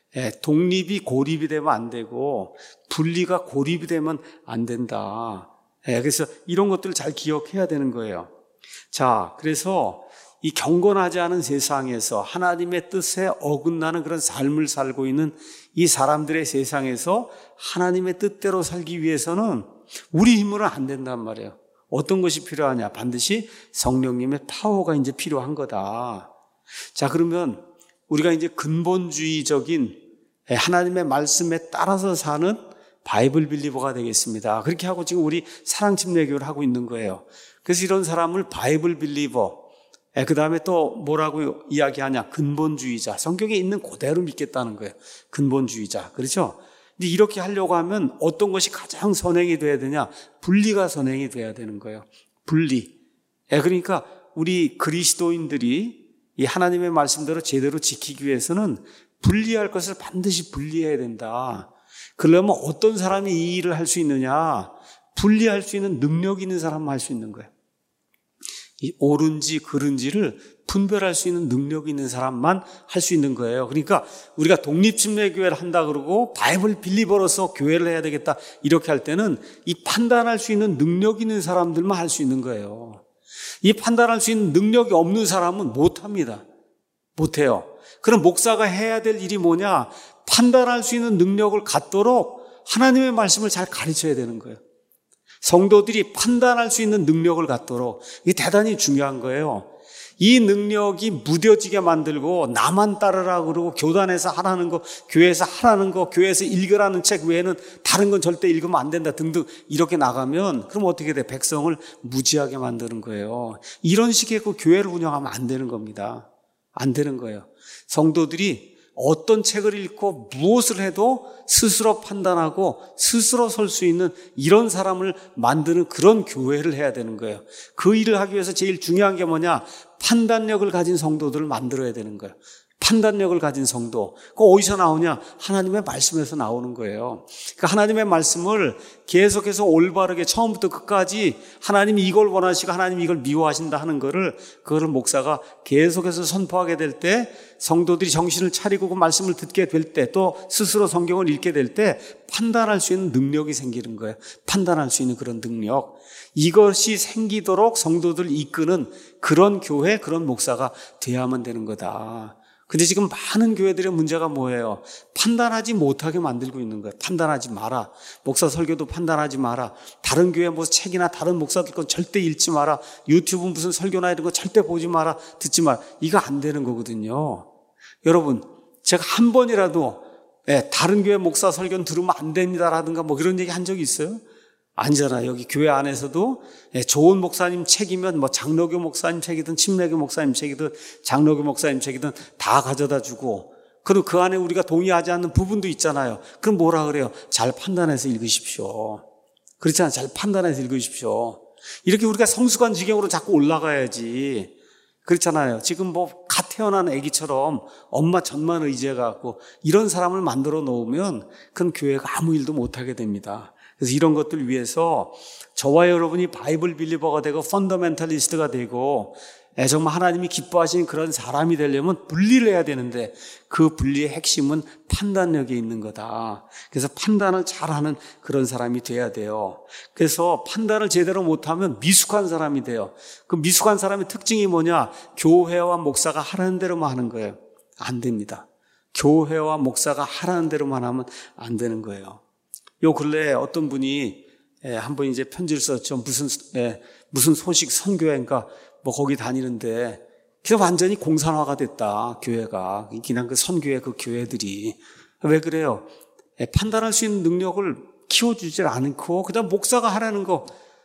예, 독립이 고립이 되면 안 되고 분리가 고립이 되면 안 된다. 예, 그래서 이런 것들을 잘 기억해야 되는 거예요. 자, 그래서 이 경건하지 않은 세상에서 하나님의 뜻에 어긋나는 그런 삶을 살고 있는 이 사람들의 세상에서 하나님의 뜻대로 살기 위해서는 우리 힘으로는 안 된단 말이에요. 어떤 것이 필요하냐? 반드시 성령님의 파워가 이제 필요한 거다. 자, 그러면 우리가 이제 근본주의적인 하나님의 말씀에 따라서 사는 바이블 빌리버가 되겠습니다. 그렇게 하고 지금 우리 사랑침례교를 하고 있는 거예요. 그래서 이런 사람을 바이블 빌리버, 그 다음에 또 뭐라고 이야기하냐? 근본주의자. 성경에 있는 그대로 믿겠다는 거예요. 근본주의자. 그렇죠? 근데 이렇게 하려고 하면 어떤 것이 가장 선행이 돼야 되냐? 분리가 선행이 돼야 되는 거예요. 분리. 그러니까 우리 그리스도인들이 이 하나님의 말씀대로 제대로 지키기 위해서는 분리할 것을 반드시 분리해야 된다. 그러려면 어떤 사람이 이 일을 할 수 있느냐? 분리할 수 있는 능력이 있는 사람만 할 수 있는 거예요. 이 옳은지 그른지를 분별할 수 있는 능력이 있는 사람만 할 수 있는 거예요. 그러니까 우리가 독립침례교회를 한다 그러고 바이블 빌리버로서 교회를 해야 되겠다 이렇게 할 때는 이 판단할 수 있는 능력 있는 사람들만 할 수 있는 거예요. 이 판단할 수 있는 능력이 없는 사람은 못합니다. 못해요. 그럼 목사가 해야 될 일이 뭐냐? 판단할 수 있는 능력을 갖도록 하나님의 말씀을 잘 가르쳐야 되는 거예요. 성도들이 판단할 수 있는 능력을 갖도록. 이게 대단히 중요한 거예요. 이 능력이 무뎌지게 만들고 나만 따르라 그러고 교단에서 하라는 거, 교회에서 하라는 거, 교회에서 읽으라는 책 외에는 다른 건 절대 읽으면 안 된다 등등 이렇게 나가면 그럼 어떻게 돼? 백성을 무지하게 만드는 거예요. 이런 식의 그 교회를 운영하면 안 되는 겁니다. 안 되는 거예요. 성도들이 어떤 책을 읽고 무엇을 해도 스스로 판단하고 스스로 설 수 있는 이런 사람을 만드는 그런 교회를 해야 되는 거예요. 그 일을 하기 위해서 제일 중요한 게 뭐냐? 판단력을 가진 성도들을 만들어야 되는 거예요. 판단력을 가진 성도. 그거 어디서 나오냐? 하나님의 말씀에서 나오는 거예요. 그러니까 하나님의 말씀을 계속해서 올바르게 처음부터 끝까지 하나님이 이걸 원하시고 하나님이 이걸 미워하신다 하는 거를 그거를 목사가 계속해서 선포하게 될 때 성도들이 정신을 차리고 그 말씀을 듣게 될 때 또 스스로 성경을 읽게 될 때 판단할 수 있는 능력이 생기는 거예요. 판단할 수 있는 그런 능력. 이것이 생기도록 성도들을 이끄는 그런 교회, 그런 목사가 돼야만 되는 거다. 근데 지금 많은 교회들의 문제가 뭐예요? 판단하지 못하게 만들고 있는 거예요. 판단하지 마라. 목사 설교도 판단하지 마라. 다른 교회 뭐 책이나 다른 목사들 건 절대 읽지 마라. 유튜브 무슨 설교나 이런 거 절대 보지 마라. 듣지 마라. 이거 안 되는 거거든요. 여러분, 제가 한 번이라도 예, 다른 교회 목사 설교는 들으면 안 됩니다라든가 뭐 그런 얘기 한 적이 있어요? 아니잖아요. 여기 교회 안에서도 좋은 목사님 책이면 뭐 장로교 목사님 책이든 침례교 목사님 책이든 장로교 목사님 책이든 다 가져다 주고, 그리고 그 안에 우리가 동의하지 않는 부분도 있잖아요. 그럼 뭐라 그래요? 잘 판단해서 읽으십시오. 그렇잖아요. 잘 판단해서 읽으십시오. 이렇게 우리가 성숙한 지경으로 자꾸 올라가야지. 그렇잖아요. 지금 뭐 갓 태어난 아기처럼 엄마 전만 의지해갖고 이런 사람을 만들어 놓으면 그건 교회가 아무 일도 못하게 됩니다. 그래서 이런 것들 위해서 저와 여러분이 바이블 빌리버가 되고 펀더멘탈리스트가 되고 정말 하나님이 기뻐하시는 그런 사람이 되려면 분리를 해야 되는데 그 분리의 핵심은 판단력에 있는 거다. 그래서 판단을 잘하는 그런 사람이 돼야 돼요. 그래서 판단을 제대로 못하면 미숙한 사람이 돼요. 그 미숙한 사람의 특징이 뭐냐? 교회와 목사가 하라는 대로만 하는 거예요. 안 됩니다. 교회와 목사가 하라는 대로만 하면 안 되는 거예요. 요 근래에 어떤 분이 한번 이제 편지를 썼죠. 무슨 무슨 소식 선교회인가 뭐 거기 다니는데 그냥 완전히 공산화가 됐다. 교회가 그냥 그 선교회 그 교회들이 왜 그래요? 판단할 수 있는 능력을 키워주질 않고 그다음 목사가 하라는 거,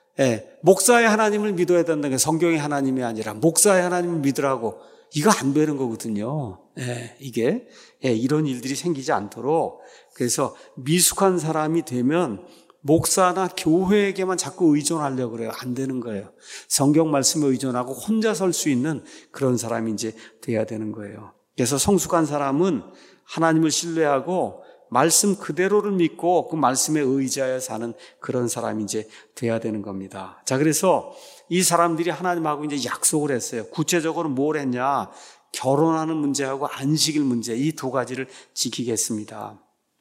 목사의 하나님을 믿어야 된다는 게 성경의 하나님이 아니라 목사의 하나님을 믿으라고. 이거 안 되는 거거든요. 예, 이게 예, 이런 일들이 생기지 않도록. 그래서 미숙한 사람이 되면 목사나 교회에게만 자꾸 의존하려고 그래요. 안 되는 거예요. 성경 말씀에 의존하고 혼자 설 수 있는 그런 사람이 이제 돼야 되는 거예요. 그래서 성숙한 사람은 하나님을 신뢰하고 말씀 그대로를 믿고 그 말씀에 의지하여 사는 그런 사람이 이제 돼야 되는 겁니다. 자, 그래서 이 사람들이 하나님하고 이제 약속을 했어요. 구체적으로 뭘 했냐? 결혼하는 문제하고 안식일 문제, 이 두 가지를 지키겠습니다.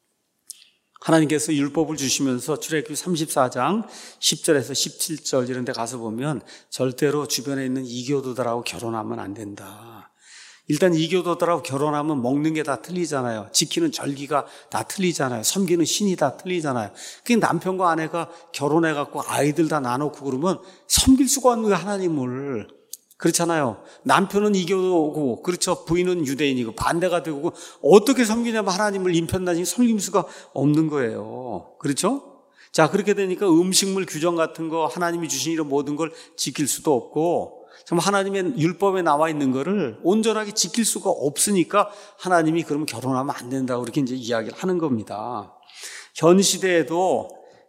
하나님께서 율법을 주시면서 출애굽기 삼십사 장 십 절에서 십칠 절 이런 데 가서 보면 절대로 주변에 있는 이교도들하고 결혼하면 안 된다. 일단 이교도들하고 결혼하면 먹는 게 다 틀리잖아요. 지키는 절기가 다 틀리잖아요. 섬기는 신이 다 틀리잖아요. 그 남편과 아내가 결혼해갖고 아이들 다 나놓고 그러면 섬길 수가 없는 거예요, 하나님을. 그렇잖아요. 남편은 이교도고, 그렇죠. 부인은 유대인이고, 반대가 되고, 어떻게 섬기냐면 하나님을 인편단식 섬길 수가 없는 거예요. 그렇죠? 자, 그렇게 되니까 음식물 규정 같은 거, 하나님이 주신 이런 모든 걸 지킬 수도 없고, 정말 하나님의 율법에 나와 있는 거를 온전하게 지킬 수가 없으니까 하나님이 그러면 결혼하면 안 된다고 이렇게 이제 이야기를 하는 겁니다. 현 시대에도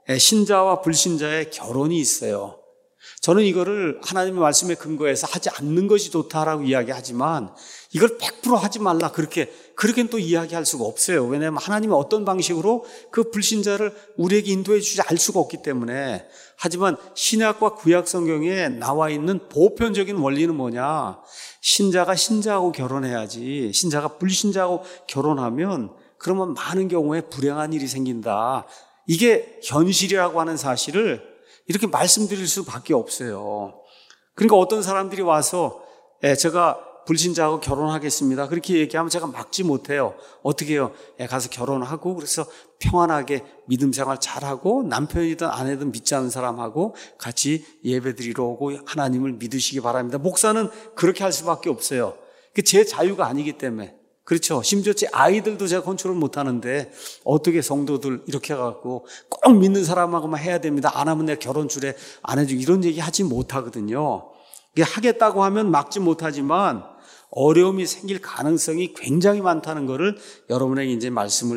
신자와 불신자의 결혼이 있어요. 저는 이거를 하나님의 말씀에 근거해서 하지 않는 것이 좋다라고 이야기하지만 이걸 백 퍼센트 하지 말라 그렇게 그렇게는 또 이야기할 수가 없어요. 왜냐하면 하나님이 어떤 방식으로 그 불신자를 우리에게 인도해 주지 알 수가 없기 때문에. 하지만 신약과 구약 성경에 나와 있는 보편적인 원리는 뭐냐? 신자가 신자하고 결혼해야지 신자가 불신자하고 결혼하면 그러면 많은 경우에 불행한 일이 생긴다. 이게 현실이라고 하는 사실을 이렇게 말씀드릴 수밖에 없어요. 그러니까 어떤 사람들이 와서 예, 제가 불신자하고 결혼하겠습니다. 그렇게 얘기하면 제가 막지 못해요. 어떻게 해요? 예, 가서 결혼하고 그래서 평안하게 믿음 생활 잘하고 남편이든 아내든 믿지 않는 사람하고 같이 예배드리러 오고 하나님을 믿으시기 바랍니다. 목사는 그렇게 할 수밖에 없어요. 제 자유가 아니기 때문에. 그렇죠. 심지어 제 아이들도 제가 컨트롤 못하는데 어떻게 성도들 이렇게 해갖고 꼭 믿는 사람하고만 해야 됩니다. 안 하면 내가 결혼 주례 안 해주고 이런 얘기 하지 못하거든요. 이게 하겠다고 하면 막지 못하지만 어려움이 생길 가능성이 굉장히 많다는 것을 여러분에게 이제 말씀을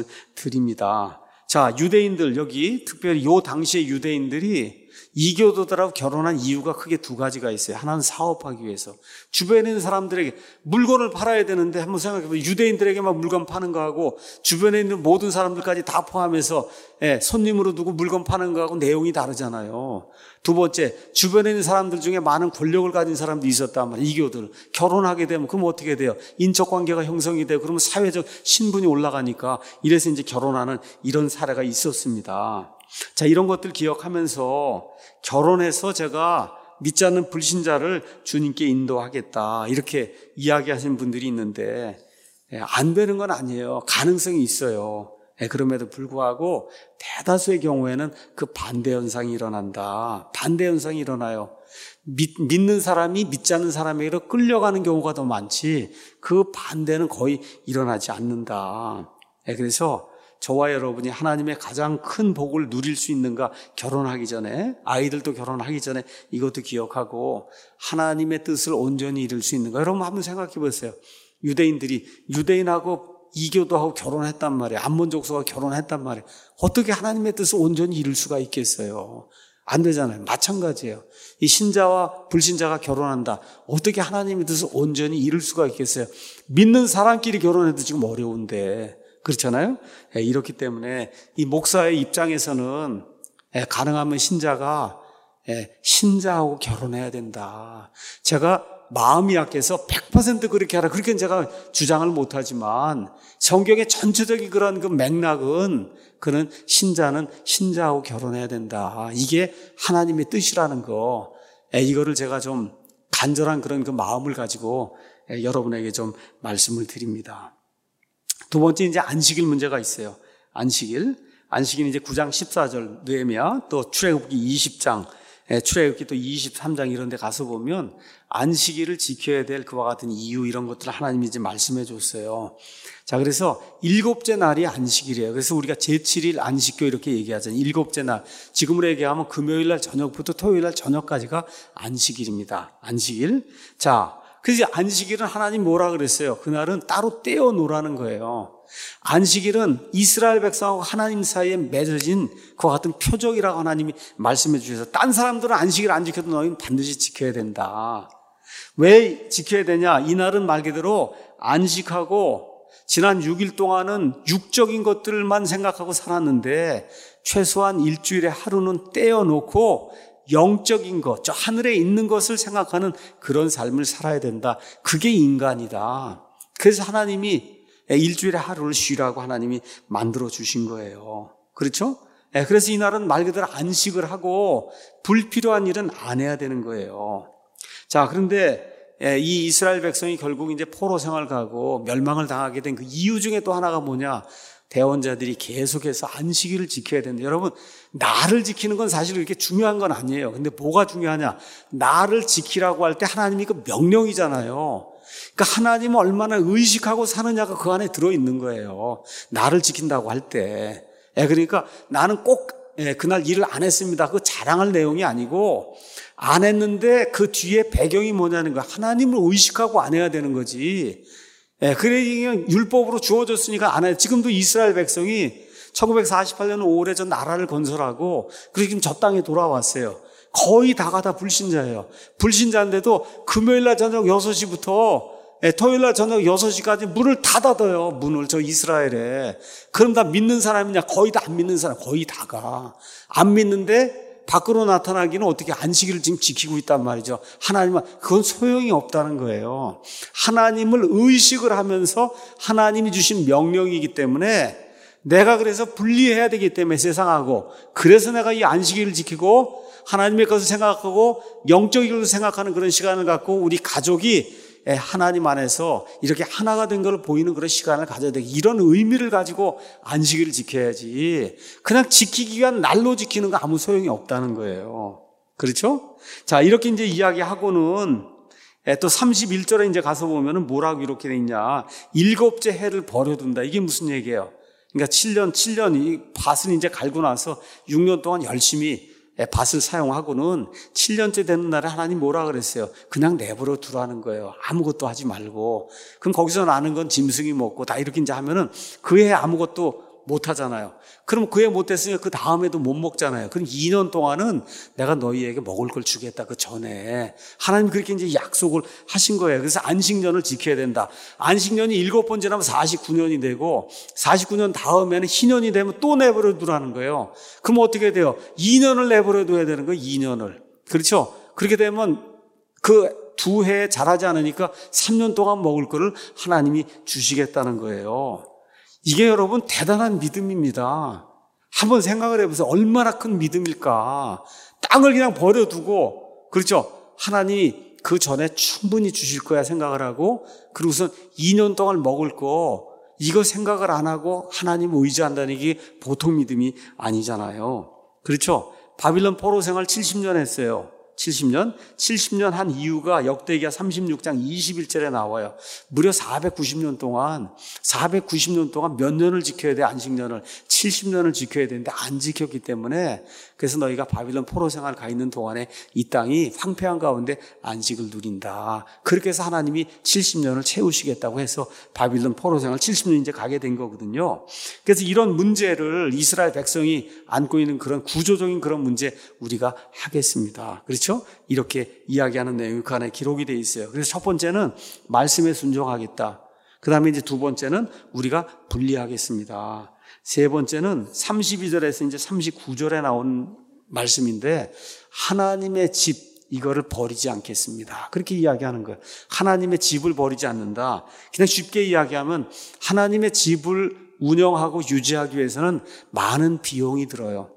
드립니다. 자, 유대인들 여기 특별히 요 당시의 유대인들이 이교도들하고 결혼한 이유가 크게 두 가지가 있어요. 하나는 사업하기 위해서. 주변에 있는 사람들에게 물건을 팔아야 되는데 한번 생각해보면 유대인들에게만 물건 파는 거하고 주변에 있는 모든 사람들까지 다 포함해서 예, 손님으로 두고 물건 파는 거하고 내용이 다르잖아요. 두 번째, 주변에 있는 사람들 중에 많은 권력을 가진 사람들이 있었단 말이에요. 이교들. 결혼하게 되면 그럼 어떻게 돼요? 인척관계가 형성이 되고 그러면 사회적 신분이 올라가니까 이래서 이제 결혼하는 이런 사례가 있었습니다. 자, 이런 것들 기억하면서 결혼해서 제가 믿지 않는 불신자를 주님께 인도하겠다 이렇게 이야기하시는 분들이 있는데 안 되는 건 아니에요. 가능성이 있어요. 그럼에도 불구하고 대다수의 경우에는 그 반대 현상이 일어난다. 반대 현상이 일어나요. 믿, 믿는 사람이 믿지 않는 사람에게로 끌려가는 경우가 더 많지 그 반대는 거의 일어나지 않는다. 그래서 저와 여러분이 하나님의 가장 큰 복을 누릴 수 있는가? 결혼하기 전에, 아이들도 결혼하기 전에 이것도 기억하고 하나님의 뜻을 온전히 이룰 수 있는가? 여러분 한번 생각해 보세요. 유대인들이 유대인하고 이교도하고 결혼했단 말이에요. 암몬 족속과 결혼했단 말이에요. 어떻게 하나님의 뜻을 온전히 이룰 수가 있겠어요? 안 되잖아요. 마찬가지예요. 이 신자와 불신자가 결혼한다. 어떻게 하나님의 뜻을 온전히 이룰 수가 있겠어요? 믿는 사람끼리 결혼해도 지금 어려운데 그렇잖아요. 이렇기 때문에 이 목사의 입장에서는 가능하면 신자가 신자하고 결혼해야 된다. 제가 마음이 약해서 백 퍼센트 그렇게 하라. 그렇게 제가 주장을 못하지만 성경의 전체적인 그런 그 맥락은 그는 신자는 신자하고 결혼해야 된다. 이게 하나님의 뜻이라는 거. 이거를 제가 좀 간절한 그런 그 마음을 가지고 여러분에게 좀 말씀을 드립니다. 두 번째 이제 안식일 문제가 있어요. 안식일. 안식일 이제 구 장 십사 절 느헤미야 또 출애굽기 이십 장, 출애굽기 또 이십삼 장 이런 데 가서 보면 안식일을 지켜야 될 그와 같은 이유 이런 것들을 하나님이 이제 말씀해 줬어요. 자, 그래서 일곱째 날이 안식일이에요. 그래서 우리가 제칠 일 안식교 이렇게 얘기하잖아요. 일곱째 날. 지금으로 얘기하면 금요일 날 저녁부터 토요일 날 저녁까지가 안식일입니다. 안식일. 자, 그래서 안식일은 하나님 뭐라 그랬어요? 그날은 따로 떼어 놓으라는 거예요. 안식일은 이스라엘 백성하고 하나님 사이에 맺어진 그와 같은 표적이라고 하나님이 말씀해 주셔서 딴 사람들은 안식일 안 지켜도 너희는 반드시 지켜야 된다. 왜 지켜야 되냐? 이날은 말 그대로 안식하고 지난 육 일 동안은 육적인 것들만 생각하고 살았는데 최소한 일주일에 하루는 떼어 놓고 영적인 것, 저 하늘에 있는 것을 생각하는 그런 삶을 살아야 된다. 그게 인간이다. 그래서 하나님이 일주일에 하루를 쉬라고 하나님이 만들어 주신 거예요. 그렇죠? 그래서 이날은 말 그대로 안식을 하고 불필요한 일은 안 해야 되는 거예요. 자, 그런데 이 이스라엘 백성이 결국 이제 포로 생활 가고 멸망을 당하게 된 그 이유 중에 또 하나가 뭐냐? 대원자들이 계속해서 안식일을 지켜야 되는데, 여러분, 나를 지키는 건 사실 그렇게 중요한 건 아니에요. 근데 뭐가 중요하냐? 나를 지키라고 할 때 하나님이 그 명령이잖아요. 그러니까 하나님은 얼마나 의식하고 사느냐가 그 안에 들어있는 거예요. 나를 지킨다고 할 때. 그러니까 나는 꼭 그날 일을 안 했습니다. 그거 자랑할 내용이 아니고, 안 했는데 그 뒤에 배경이 뭐냐는 거야. 하나님을 의식하고 안 해야 되는 거지. 예, 그래, 율법으로 주어졌으니까 안 해. 지금도 이스라엘 백성이 천구백사십팔 년 오월에 전 나라를 건설하고, 그리고 지금 저 땅에 돌아왔어요. 거의 다가 다 불신자예요. 불신자인데도 금요일날 저녁 여섯 시부터 예, 토요일날 저녁 여섯 시까지 문을 다 닫아요. 문을, 저 이스라엘에. 그럼 다 믿는 사람이냐? 거의 다 안 믿는 사람, 거의 다가. 안 믿는데, 밖으로 나타나기는 어떻게 안식일을 지금 지키고 있단 말이죠. 하나님은 그건 소용이 없다는 거예요. 하나님을 의식을 하면서 하나님이 주신 명령이기 때문에 내가 그래서 분리해야 되기 때문에 세상하고, 그래서 내가 이 안식일을 지키고 하나님의 것을 생각하고 영적인 것을 생각하는 그런 시간을 갖고 우리 가족이 하나님 안에서 이렇게 하나가 된 걸 보이는 그런 시간을 가져야 돼. 이런 의미를 가지고 안식일을 지켜야지. 그냥 지키기 위한 날로 지키는 거 아무 소용이 없다는 거예요. 그렇죠? 자, 이렇게 이제 이야기하고는 또 삼십일 절에 이제 가서 보면은 뭐라고 이렇게 돼 있냐. 일곱째 해를 버려둔다. 이게 무슨 얘기예요? 그러니까 칠 년, 칠 년, 이 밭을 이제 갈고 나서 육 년 동안 열심히 밭을 사용하고는 칠 년째 되는 날에 하나님 뭐라 그랬어요? 그냥 내버려 두라는 거예요. 아무것도 하지 말고. 그럼 거기서 나는 건 짐승이 먹고 다 이렇게 이제 하면은 그 해 아무것도 못 하잖아요. 그럼 그 해 못 했으니까 그 다음에도 못 먹잖아요. 그럼 이 년 동안은 내가 너희에게 먹을 걸 주겠다. 그 전에. 하나님 그렇게 이제 약속을 하신 거예요. 그래서 안식년을 지켜야 된다. 안식년이 일곱 번 지나면 사십구 년이 되고, 사십구 년 다음에는 희년이 되면 또 내버려 두라는 거예요. 그럼 어떻게 돼요? 이 년을 내버려 둬야 되는 거예요. 이 년을. 그렇죠? 그렇게 되면 그 두 해 자라지 않으니까 삼 년 동안 먹을 거를 하나님이 주시겠다는 거예요. 이게 여러분 대단한 믿음입니다. 한번 생각을 해보세요. 얼마나 큰 믿음일까. 땅을 그냥 버려두고, 그렇죠? 하나님이 그 전에 충분히 주실 거야 생각을 하고, 그리고선 이 년 동안 먹을 거 이거 생각을 안 하고 하나님을 의지한다는 게 보통 믿음이 아니잖아요. 그렇죠? 바빌론 포로 생활 칠십 년 했어요. 칠십 년? 칠십 년 한 이유가 역대기하 삼십육 장 이십일 절에 나와요. 무려 사백구십 년 동안, 사백구십 년 동안 몇 년을 지켜야 돼, 안식년을. 칠십 년을 지켜야 되는데 안 지켰기 때문에, 그래서 너희가 바빌론 포로 생활 가 있는 동안에 이 땅이 황폐한 가운데 안식을 누린다. 그렇게 해서 하나님이 칠십 년을 채우시겠다고 해서 바빌론 포로 생활 칠십 년 이제 가게 된 거거든요. 그래서 이런 문제를 이스라엘 백성이 안고 있는 그런 구조적인 그런 문제 우리가 하겠습니다. 그렇죠? 이렇게 이야기하는 내용이 그 안에 기록이 되어 있어요. 그래서 첫 번째는 말씀에 순종하겠다. 그 다음에 이제 두 번째는 우리가 분리하겠습니다. 세 번째는 삼십이 절에서 이제 삼십구 절에 나온 말씀인데, 하나님의 집, 이거를 버리지 않겠습니다. 그렇게 이야기하는 거예요. 하나님의 집을 버리지 않는다. 그냥 쉽게 이야기하면 하나님의 집을 운영하고 유지하기 위해서는 많은 비용이 들어요.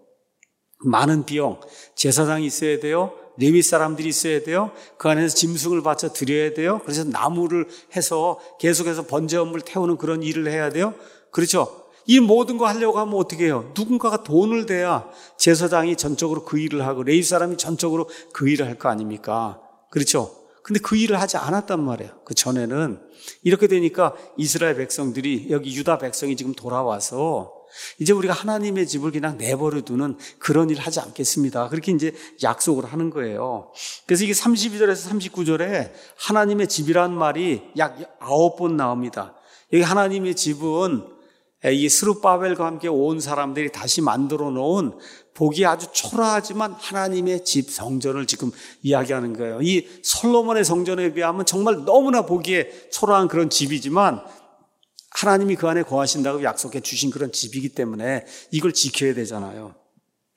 많은 비용. 제사장이 있어야 돼요. 레위 사람들이 있어야 돼요. 그 안에서 짐승을 바쳐 드려야 돼요. 그래서 나무를 해서 계속해서 번제업을 태우는 그런 일을 해야 돼요. 그렇죠? 이 모든 거 하려고 하면 어떻게 해요? 누군가가 돈을 대야 제사장이 전적으로 그 일을 하고 레위 사람이 전적으로 그 일을 할 거 아닙니까? 그렇죠? 근데 그 일을 하지 않았단 말이에요. 그 전에는. 이렇게 되니까 이스라엘 백성들이, 여기 유다 백성이 지금 돌아와서 이제 우리가 하나님의 집을 그냥 내버려 두는 그런 일 하지 않겠습니다. 그렇게 이제 약속을 하는 거예요. 그래서 이게 삼십이 절에서 삼십구 절에 하나님의 집이라는 말이 약 아홉 번 나옵니다. 여기 하나님의 집은 이 스룹바벨과 함께 온 사람들이 다시 만들어 놓은 보기 아주 초라하지만 하나님의 집 성전을 지금 이야기하는 거예요. 이 솔로몬의 성전에 비하면 정말 너무나 보기에 초라한 그런 집이지만 하나님이 그 안에 거하신다고 약속해 주신 그런 집이기 때문에 이걸 지켜야 되잖아요.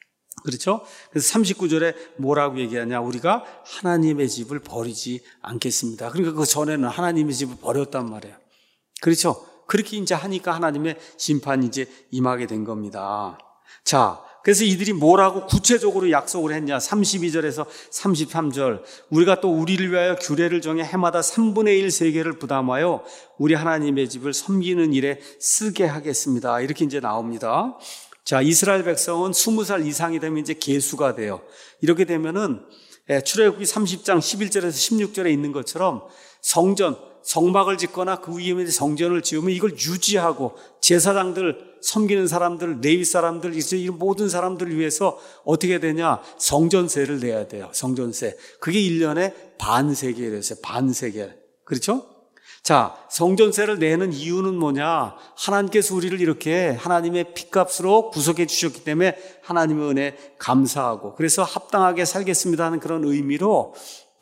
그렇죠? 그래서 삼십구 절에 뭐라고 얘기하냐? 우리가 하나님의 집을 버리지 않겠습니다. 그러니까 그 전에는 하나님의 집을 버렸단 말이에요. 그렇죠? 그렇게 이제 하니까 하나님의 심판이 이제 임하게 된 겁니다. 자, 그래서 이들이 뭐라고 구체적으로 약속을 했냐? 삼십이 절에서 삼십삼 절. 우리가 또 우리를 위하여 규례를 정해 해마다 삼분의 일 세계를 부담하여 우리 하나님의 집을 섬기는 일에 쓰게 하겠습니다. 이렇게 이제 나옵니다. 자, 이스라엘 백성은 스무 살 이상이 되면 이제 계수가 돼요. 이렇게 되면은 출애굽기 삼십 장 십일 절에서 십육 절에 있는 것처럼 성전, 성막을 짓거나 그 위에 성전을 지으면 이걸 유지하고 제사장들, 섬기는 사람들, 레위 사람들, 이런 모든 사람들을 위해서 어떻게 되냐? 성전세를 내야 돼요. 성전세. 그게 일 년에 반세겔이었어요. 반세겔. 그렇죠? 자, 성전세를 내는 이유는 뭐냐? 하나님께서 우리를 이렇게 하나님의 핏값으로 구속해 주셨기 때문에 하나님의 은혜 감사하고 그래서 합당하게 살겠습니다 하는 그런 의미로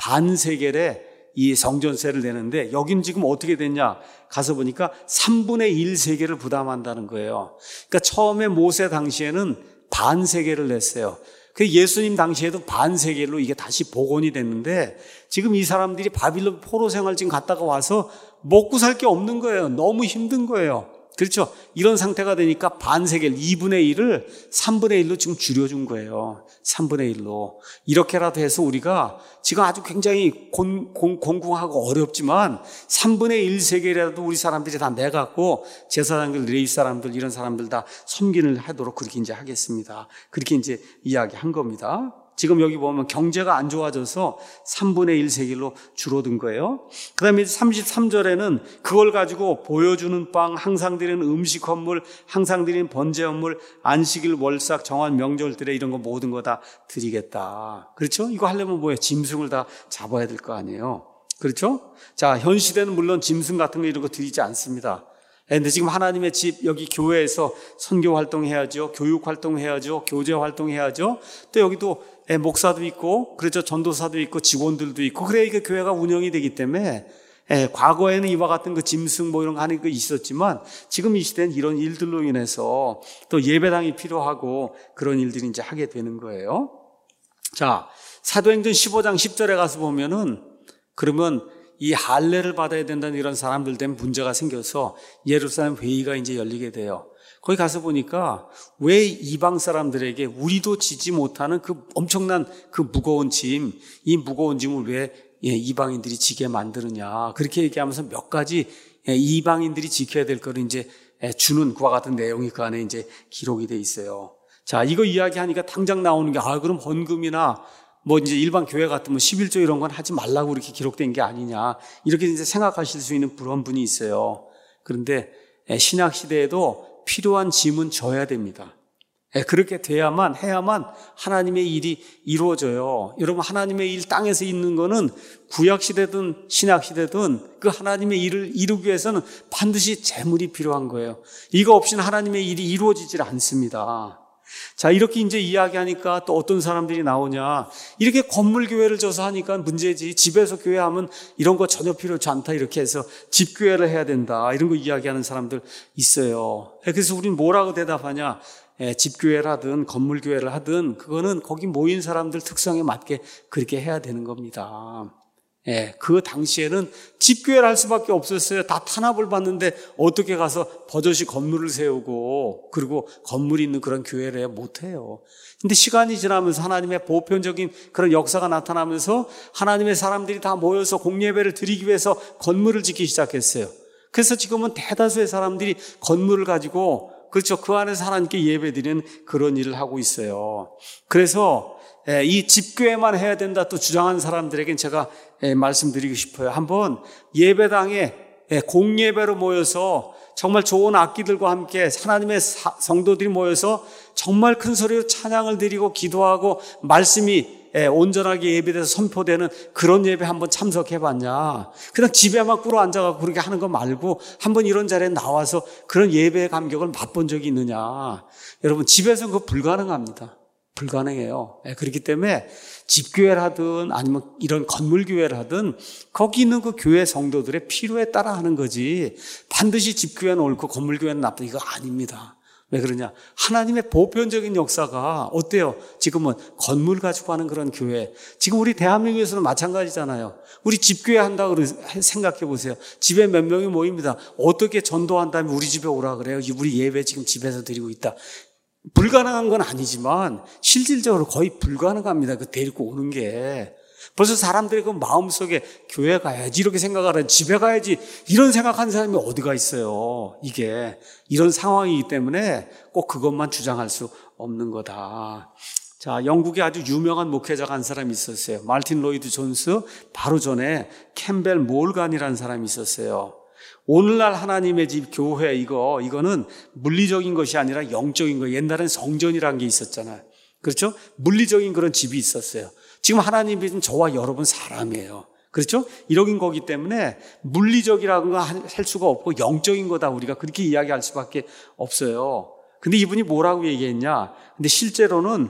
반세겔에 이 성전세를 내는데 여긴 지금 어떻게 됐냐? 가서 보니까 삼분의 일 세겔을 부담한다는 거예요. 그러니까 처음에 모세 당시에는 반세겔을 냈어요. 그 예수님 당시에도 반세겔로 이게 다시 복원이 됐는데 지금 이 사람들이 바빌론 포로 생활 지금 갔다가 와서 먹고 살 게 없는 거예요. 너무 힘든 거예요. 그렇죠? 이런 상태가 되니까 반세겔 이분의 일을 삼분의 일로 지금 줄여준 거예요. 삼분의 일로. 이렇게라도 해서 우리가 지금 아주 굉장히 곤, 곤, 공공하고 어렵지만 삼분의 일 세겔이라도 우리 사람들이 다 내갖고 제사장들, 레위 사람들 이런 사람들 다 섬기는 하도록 그렇게 이제 하겠습니다. 그렇게 이제 이야기한 겁니다. 지금 여기 보면 경제가 안 좋아져서 삼분의 일 세겔로 줄어든 거예요. 그 다음에 삼십삼 절에는 그걸 가지고 보여주는 빵, 항상 드리는 음식 헌물, 항상 드리는 번제 헌물, 안식일, 월삭, 정한 명절들에 이런 거 모든 거 다 드리겠다. 그렇죠? 이거 하려면 뭐예요? 짐승을 다 잡아야 될 거 아니에요. 그렇죠? 자, 현 시대는 물론 짐승 같은 거 이런 거 드리지 않습니다. 근데 지금 하나님의 집 여기 교회에서 선교 활동해야죠. 교육 활동해야죠. 교제 활동해야죠. 또 여기도 목사도 있고 그렇죠. 전도사도 있고 직원들도 있고 그래야 이게 교회가 운영이 되기 때문에 예, 과거에는 이와 같은 그 짐승 뭐 이런 거 하는 거 있었지만 지금 이 시대는 이런 일들로 인해서 또 예배당이 필요하고 그런 일들이 이제 하게 되는 거예요. 자, 사도행전 십오 장 십 절에 가서 보면은 그러면 이 할례를 받아야 된다는 이런 사람들 때문에 문제가 생겨서 예루살렘 회의가 이제 열리게 돼요. 거기 가서 보니까 왜 이방 사람들에게 우리도 지지 못하는 그 엄청난 그 무거운 짐, 이 무거운 짐을 왜 이방인들이 지게 만드느냐. 그렇게 얘기하면서 몇 가지 이방인들이 지켜야 될 거를 이제 주는 그와 같은 내용이 그 안에 이제 기록이 돼 있어요. 자, 이거 이야기하니까 당장 나오는 게, 아, 그럼 헌금이나 뭐 이제 일반 교회 같으면 십일조 이런 건 하지 말라고 이렇게 기록된 게 아니냐. 이렇게 이제 생각하실 수 있는 그런 분이 있어요. 그런데 신약 시대에도 필요한 짐은 져야 됩니다. 그렇게 돼야만, 해야만 하나님의 일이 이루어져요. 여러분, 하나님의 일 땅에서 있는 거는 구약 시대든 신약 시대든 그 하나님의 일을 이루기 위해서는 반드시 재물이 필요한 거예요. 이거 없이는 하나님의 일이 이루어지질 않습니다. 자, 이렇게 이제 이야기하니까 또 어떤 사람들이 나오냐. 이렇게 건물 교회를 져서 하니까 문제지. 집에서 교회하면 이런 거 전혀 필요치 않다. 이렇게 해서 집교회를 해야 된다. 이런 거 이야기하는 사람들 있어요. 그래서 우리는 뭐라고 대답하냐. 예, 집교회를 하든 건물교회를 하든 그거는 거기 모인 사람들 특성에 맞게 그렇게 해야 되는 겁니다. 예, 그 당시에는 집교회를 할 수밖에 없었어요. 다 탄압을 받는데 어떻게 가서 버젓이 건물을 세우고 그리고 건물이 있는 그런 교회를 못해요. 근데 시간이 지나면서 하나님의 보편적인 그런 역사가 나타나면서 하나님의 사람들이 다 모여서 공예배를 드리기 위해서 건물을 짓기 시작했어요. 그래서 지금은 대다수의 사람들이 건물을 가지고 그렇죠. 그 안에서 하나님께 예배드리는 그런 일을 하고 있어요. 그래서 이 집교회만 해야 된다 또 주장하는 사람들에겐 제가 말씀드리고 싶어요. 한번 예배당에 공예배로 모여서 정말 좋은 악기들과 함께 하나님의 성도들이 모여서 정말 큰 소리로 찬양을 드리고 기도하고 말씀이 온전하게 예배돼서 선포되는 그런 예배 한번 참석해봤냐. 그냥 집에만 꿇어 앉아가지고 그렇게 하는 거 말고 한번 이런 자리에 나와서 그런 예배의 감격을 맛본 적이 있느냐. 여러분, 집에서는 그거 불가능합니다. 불가능해요. 그렇기 때문에 집교회를 하든 아니면 이런 건물교회를 하든 거기 있는 그 교회 성도들의 필요에 따라 하는 거지 반드시 집교회는 옳고 건물교회는 나쁘다 이거 아닙니다. 왜 그러냐? 하나님의 보편적인 역사가 어때요? 지금은 건물 가지고 하는 그런 교회. 지금 우리 대한민국에서는 마찬가지잖아요. 우리 집교회 한다고 생각해 보세요. 집에 몇 명이 모입니다. 어떻게 전도한 다음에 우리 집에 오라 그래요? 우리 예배 지금 집에서 드리고 있다. 불가능한 건 아니지만 실질적으로 거의 불가능합니다. 그 데리고 오는 게. 벌써 사람들이 그 마음속에 교회 가야지 이렇게 생각하는, 집에 가야지 이런 생각하는 사람이 어디가 있어요. 이게 이런 상황이기 때문에 꼭 그것만 주장할 수 없는 거다. 자, 영국에 아주 유명한 목회자가 한 사람이 있었어요. 마르틴 로이드 존스. 바로 전에 캠벨 몰간이라는 사람이 있었어요. 오늘날 하나님의 집 교회, 이거 이거는 물리적인 것이 아니라 영적인 거. 옛날엔 성전이라는 게 있었잖아요. 그렇죠? 물리적인 그런 집이 있었어요. 지금 하나님이 저와 여러분 사람이에요. 그렇죠? 이런 거기 때문에 물리적이라는 거 할 수가 없고 영적인 거다, 우리가 그렇게 이야기할 수밖에 없어요. 근데 이분이 뭐라고 얘기했냐? 근데 실제로는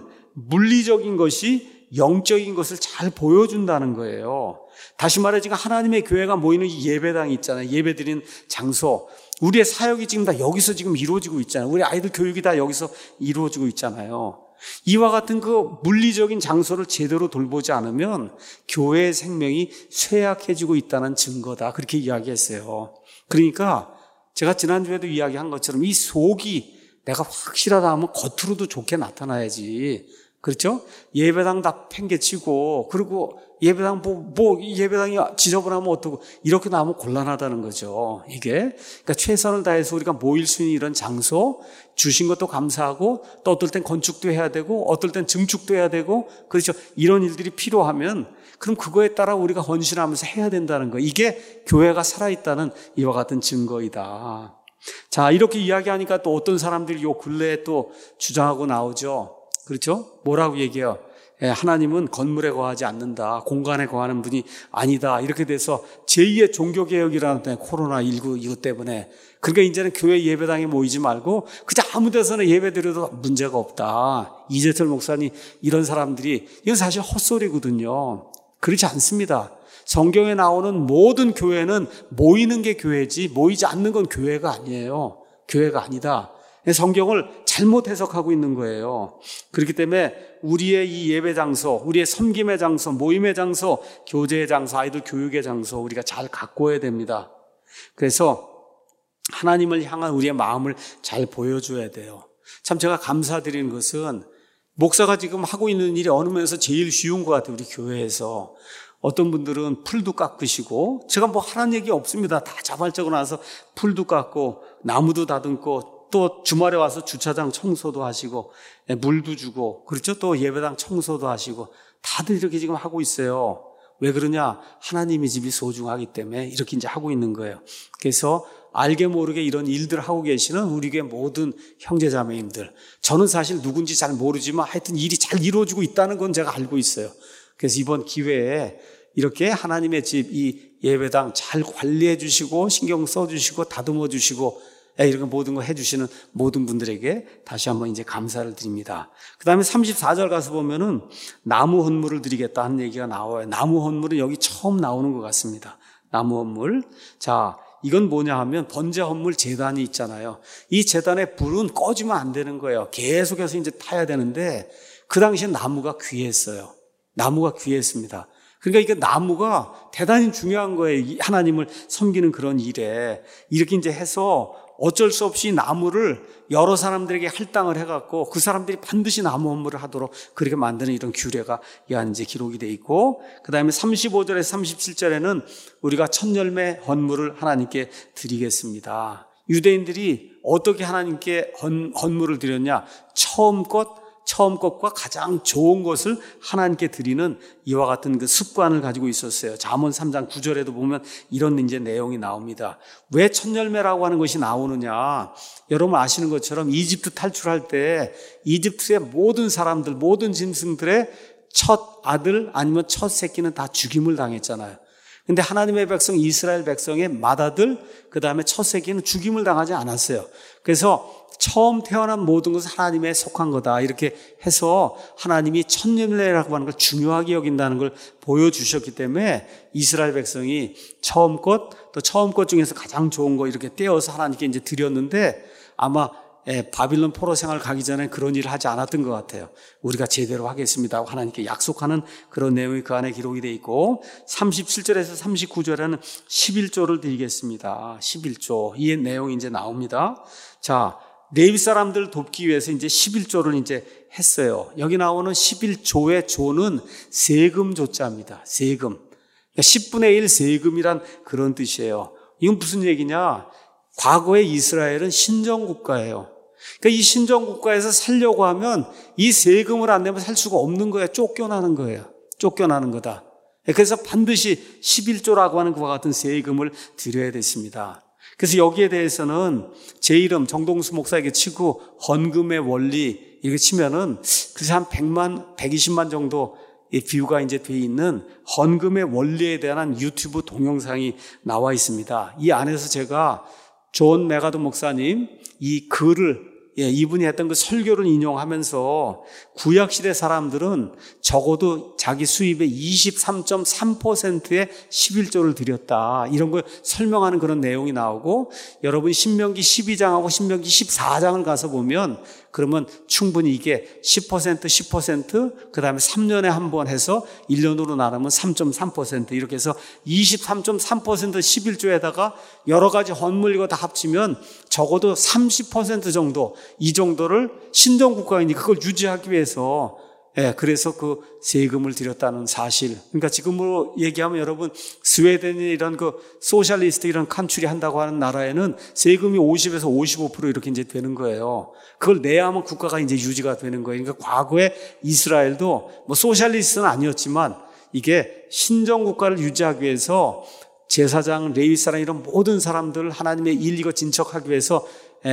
물리적인 것이 영적인 것을 잘 보여준다는 거예요. 다시 말해 지금 하나님의 교회가 모이는 이 예배당이 있잖아요. 예배드리는 장소. 우리의 사역이 지금 다 여기서 지금 이루어지고 있잖아요. 우리 아이들 교육이 다 여기서 이루어지고 있잖아요. 이와 같은 그 물리적인 장소를 제대로 돌보지 않으면 교회의 생명이 쇠약해지고 있다는 증거다, 그렇게 이야기했어요. 그러니까 제가 지난주에도 이야기한 것처럼 이 속이 내가 확실하다 하면 겉으로도 좋게 나타나야지. 그렇죠? 예배당 다 팽개치고, 그리고 예배당 뭐, 뭐 예배당이 지저분하면 어떡고, 이렇게 나오면 곤란하다는 거죠. 이게 그러니까 최선을 다해서 우리가 모일 수 있는 이런 장소 주신 것도 감사하고, 또 어떨 땐 건축도 해야 되고, 어떨 땐 증축도 해야 되고, 그렇죠? 이런 일들이 필요하면 그럼 그거에 따라 우리가 헌신하면서 해야 된다는 거. 이게 교회가 살아있다는 이와 같은 증거이다. 자, 이렇게 이야기하니까 또 어떤 사람들이 요 근래에 또 주장하고 나오죠. 그렇죠? 뭐라고 얘기해요? 예, 하나님은 건물에 거하지 않는다. 공간에 거하는 분이 아니다. 이렇게 돼서 제이의 종교개혁이라는 코로나십구 이것 때문에. 그러니까 이제는 교회 예배당에 모이지 말고 그저 아무 데서나 예배 드려도 문제가 없다. 이재철 목사님, 이런 사람들이, 이건 사실 헛소리거든요. 그렇지 않습니다. 성경에 나오는 모든 교회는 모이는 게 교회지 모이지 않는 건 교회가 아니에요. 교회가 아니다. 성경을 잘못 해석하고 있는 거예요. 그렇기 때문에 우리의 이 예배 장소, 우리의 섬김의 장소, 모임의 장소, 교제의 장소, 아이들 교육의 장소 우리가 잘 가꿔야 됩니다. 그래서 하나님을 향한 우리의 마음을 잘 보여줘야 돼요. 참 제가 감사드리는 것은 목사가 지금 하고 있는 일이 어느 면에서 제일 쉬운 것 같아요. 우리 교회에서. 어떤 분들은 풀도 깎으시고, 제가 뭐 하라는 얘기 없습니다. 다 자발적으로 나와서 풀도 깎고 나무도 다듬고, 또 주말에 와서 주차장 청소도 하시고 물도 주고, 그렇죠? 또 예배당 청소도 하시고, 다들 이렇게 지금 하고 있어요. 왜 그러냐? 하나님의 집이 소중하기 때문에 이렇게 이제 하고 있는 거예요. 그래서 알게 모르게 이런 일들을 하고 계시는 우리 교회 모든 형제자매님들, 저는 사실 누군지 잘 모르지만 하여튼 일이 잘 이루어지고 있다는 건 제가 알고 있어요. 그래서 이번 기회에 이렇게 하나님의 집, 이 예배당 잘 관리해 주시고 신경 써 주시고 다듬어 주시고 이런 모든 거 해주시는 모든 분들에게 다시 한번 이제 감사를 드립니다. 그 다음에 삼십사 절 가서 보면은 나무 헌물을 드리겠다 하는 얘기가 나와요. 나무 헌물은 여기 처음 나오는 것 같습니다. 나무 헌물. 자, 이건 뭐냐 하면 번제 헌물 제단이 있잖아요. 이 제단의 불은 꺼지면 안 되는 거예요. 계속해서 이제 타야 되는데 그 당시에 나무가 귀했어요. 나무가 귀했습니다. 그러니까 이게 나무가 대단히 중요한 거예요. 하나님을 섬기는 그런 일에. 이렇게 이제 해서 어쩔 수 없이 나무를 여러 사람들에게 할당을 해갖고 그 사람들이 반드시 나무 헌물을 하도록 그렇게 만드는 이런 규례가 이 안에 이제 기록이 돼 있고, 그 다음에 삼십오 절에서 삼십칠 절에는 우리가 첫 열매 헌물을 하나님께 드리겠습니다. 유대인들이 어떻게 하나님께 헌, 헌물을 드렸냐? 처음 것, 처음 것과 가장 좋은 것을 하나님께 드리는 이와 같은 그 습관을 가지고 있었어요. 잠언 삼 장 구 절에도 보면 이런 이제 내용이 나옵니다. 왜 첫 열매라고 하는 것이 나오느냐? 여러분 아시는 것처럼 이집트 탈출할 때 이집트의 모든 사람들, 모든 짐승들의 첫 아들 아니면 첫 새끼는 다 죽임을 당했잖아요. 근데 하나님의 백성 이스라엘 백성의 맏아들, 그 다음에 첫 새끼는 죽임을 당하지 않았어요. 그래서 처음 태어난 모든 것은 하나님에 속한 거다, 이렇게 해서 하나님이 첫 열매라고 하는 걸 중요하게 여긴다는 걸 보여주셨기 때문에 이스라엘 백성이 처음 것, 또 처음 것 중에서 가장 좋은 거 이렇게 떼어서 하나님께 이제 드렸는데, 아마 바빌론 포로 생활 가기 전에 그런 일을 하지 않았던 것 같아요. 우리가 제대로 하겠습니다 하고 하나님께 약속하는 그런 내용이 그 안에 기록이 되어 있고, 삼십칠 절에서 삼십구 절에는 십일조를 드리겠습니다. 십일조. 이 내용이 이제 나옵니다. 자, 레위 사람들 돕기 위해서 이제 십일조를 이제 했어요. 여기 나오는 십일조의 조는 세금 조자입니다. 세금. 그러니까 십분의 일 세금이란 그런 뜻이에요. 이건 무슨 얘기냐? 과거의 이스라엘은 신정국가예요. 그러니까 이 신정국가에서 살려고 하면 이 세금을 안 내면 살 수가 없는 거예요. 쫓겨나는 거예요. 쫓겨나는 거다. 그래서 반드시 십일조라고 하는 그와 같은 세금을 드려야 됐습니다. 그래서 여기에 대해서는 제 이름 정동수 목사에게 치고 헌금의 원리 이렇게 치면은 그래서 한 백만, 백이십만 정도 뷰가 이제 돼 있는 헌금의 원리에 대한 유튜브 동영상이 나와 있습니다. 이 안에서 제가 존 메가도 목사님 이 글을, 예, 이분이 했던 그 설교를 인용하면서 구약시대 사람들은 적어도 자기 수입의 이십삼 점 삼 퍼센트의 십일조를 드렸다, 이런 걸 설명하는 그런 내용이 나오고, 여러분 신명기 십이 장하고 신명기 십사 장을 가서 보면 그러면 충분히 이게 십 퍼센트, 십 퍼센트, 그 다음에 삼 년에 한 번 해서 일 년으로 나누면 삼 점 삼 퍼센트, 이렇게 해서 이십삼 점 삼 퍼센트 십일조에다가 여러 가지 헌물 이거 다 합치면 적어도 삼십 퍼센트 정도, 이 정도를 신정국가이니 그걸 유지하기 위해서, 예, 그래서 그 세금을 드렸다는 사실. 그러니까 지금으로 얘기하면 여러분 스웨덴이 이런 그 소셜리스트 이런 칸츄리 한다고 하는 나라에는 세금이 오십에서 오십오 퍼센트 이렇게 이제 되는 거예요. 그걸 내야 하면 국가가 이제 유지가 되는 거예요. 그러니까 과거에 이스라엘도 뭐 소셜리스트는 아니었지만 이게 신정국가를 유지하기 위해서 제사장, 레위 사람 이런 모든 사람들 하나님의 일 이거 진척하기 위해서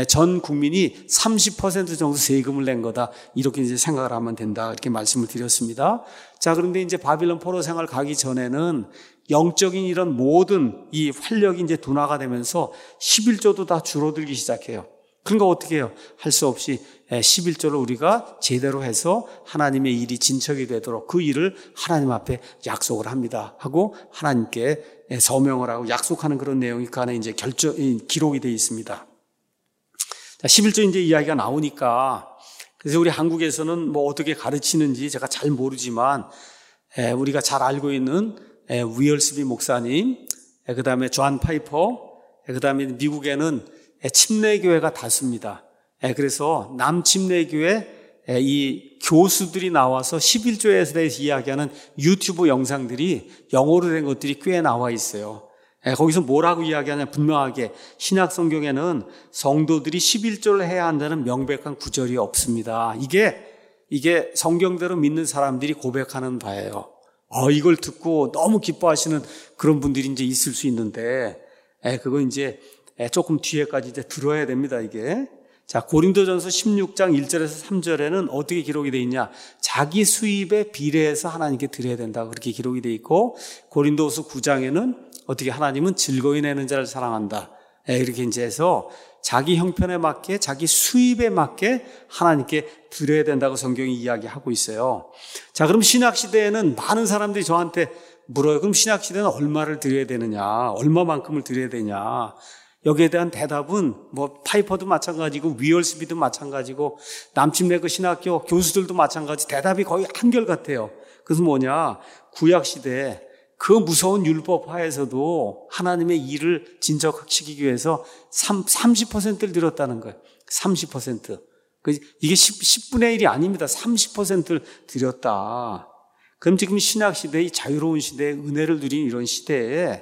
전 국민이 삼십 퍼센트 정도 세금을 낸 거다, 이렇게 이제 생각을 하면 된다, 이렇게 말씀을 드렸습니다. 자, 그런데 이제 바빌론 포로 생활 가기 전에는 영적인 이런 모든 이 활력이 이제 둔화가 되면서 십일조도 다 줄어들기 시작해요. 그러니까 어떻게 해요? 할 수 없이 십일조를 우리가 제대로 해서 하나님의 일이 진척이 되도록 그 일을 하나님 앞에 약속을 합니다 하고 하나님께 서명을 하고 약속하는 그런 내용이 그 안에 이제 결정, 기록이 되어 있습니다. 자, 십일조 이제 이야기가 나오니까, 그래서 우리 한국에서는 뭐 어떻게 가르치는지 제가 잘 모르지만, 에, 우리가 잘 알고 있는 에, 위얼스비 목사님, 에, 그 다음에 존 파이퍼, 에, 그 다음에 미국에는 에, 침례교회가 다수입니다. 에, 그래서 남침례교회 에, 이 교수들이 나와서 십일조에 대해서 이야기하는 유튜브 영상들이 영어로 된 것들이 꽤 나와 있어요. 거기서 뭐라고 이야기하냐, 분명하게 신약 성경에는 성도들이 십일조를 해야 한다는 명백한 구절이 없습니다. 이게 이게 성경대로 믿는 사람들이 고백하는 바예요. 어, 이걸 듣고 너무 기뻐하시는 그런 분들이 이제 있을 수 있는데, 에, 그거 이제 조금 뒤에까지 이제 들어야 됩니다, 이게. 자, 고린도전서 십육 장 일 절에서 삼 절에는 어떻게 기록이 되어 있냐? 자기 수입에 비례해서 하나님께 드려야 된다, 그렇게 기록이 되어 있고, 고린도서 구 장에는 어떻게 하나님은 즐거이 내는 자를 사랑한다, 이렇게 이제 해서 자기 형편에 맞게 자기 수입에 맞게 하나님께 드려야 된다고 성경이 이야기하고 있어요. 자, 그럼 신약시대에는 많은 사람들이 저한테 물어요. 그럼 신약시대는 얼마를 드려야 되느냐, 얼마만큼을 드려야 되냐. 여기에 대한 대답은 뭐 파이퍼도 마찬가지고 위얼스비도 마찬가지고 남침례 그 신학교 교수들도 마찬가지, 대답이 거의 한결같아요. 그래서 뭐냐, 구약시대에 그 무서운 율법 하에서도 하나님의 일을 진척시키기 위해서 삼십 퍼센트를 드렸다는 거예요. 삼십 퍼센트. 이게 십분의 일이 아닙니다. 삼십 퍼센트를 드렸다. 그럼 지금 신약시대의 자유로운 시대에 은혜를 누린 이런 시대에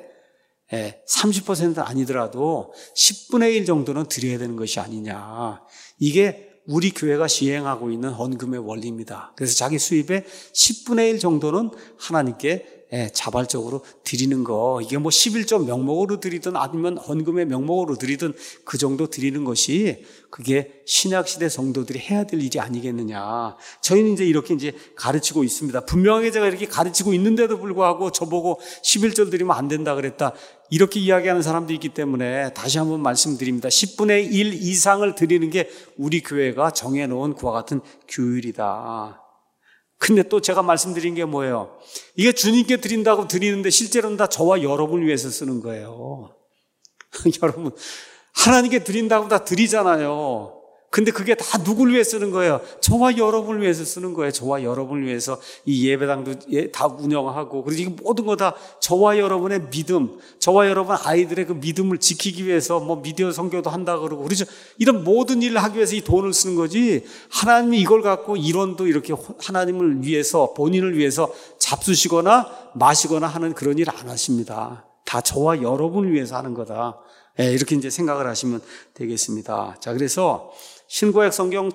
삼십 퍼센트는 아니더라도 십분의 일 정도는 드려야 되는 것이 아니냐. 이게 우리 교회가 시행하고 있는 헌금의 원리입니다. 그래서 자기 수입의 십분의 일 정도는 하나님께 예, 자발적으로 드리는 거, 이게 뭐 십일조 명목으로 드리든 아니면 헌금의 명목으로 드리든 그 정도 드리는 것이 그게 신약시대 성도들이 해야 될 일이 아니겠느냐. 저희는 이제 이렇게 이제 가르치고 있습니다. 분명하게 제가 이렇게 가르치고 있는데도 불구하고 저보고 십일조 드리면 안 된다 그랬다, 이렇게 이야기하는 사람도 있기 때문에 다시 한번 말씀드립니다. 십분의 일 이상을 드리는 게 우리 교회가 정해놓은 그와 같은 규율이다. 근데 또 제가 말씀드린 게 뭐예요? 이게 주님께 드린다고 드리는데 실제로는 다 저와 여러분을 위해서 쓰는 거예요. 여러분, 하나님께 드린다고 다 드리잖아요. 근데 그게 다 누굴 위해 쓰는 거예요? 저와 여러분을 위해서 쓰는 거예요. 저와 여러분을 위해서 이 예배당도 다 운영하고, 그리고 이 모든 거 다 저와 여러분의 믿음, 저와 여러분 아이들의 그 믿음을 지키기 위해서 뭐 미디어 선교도 한다 그러고, 그렇죠? 이런 모든 일을 하기 위해서 이 돈을 쓰는 거지, 하나님이 이걸 갖고 이론도 이렇게 하나님을 위해서, 본인을 위해서 잡수시거나 마시거나 하는 그런 일 안 하십니다. 다 저와 여러분을 위해서 하는 거다. 네, 이렇게 이제 생각을 하시면 되겠습니다. 자, 그래서 신구약 성경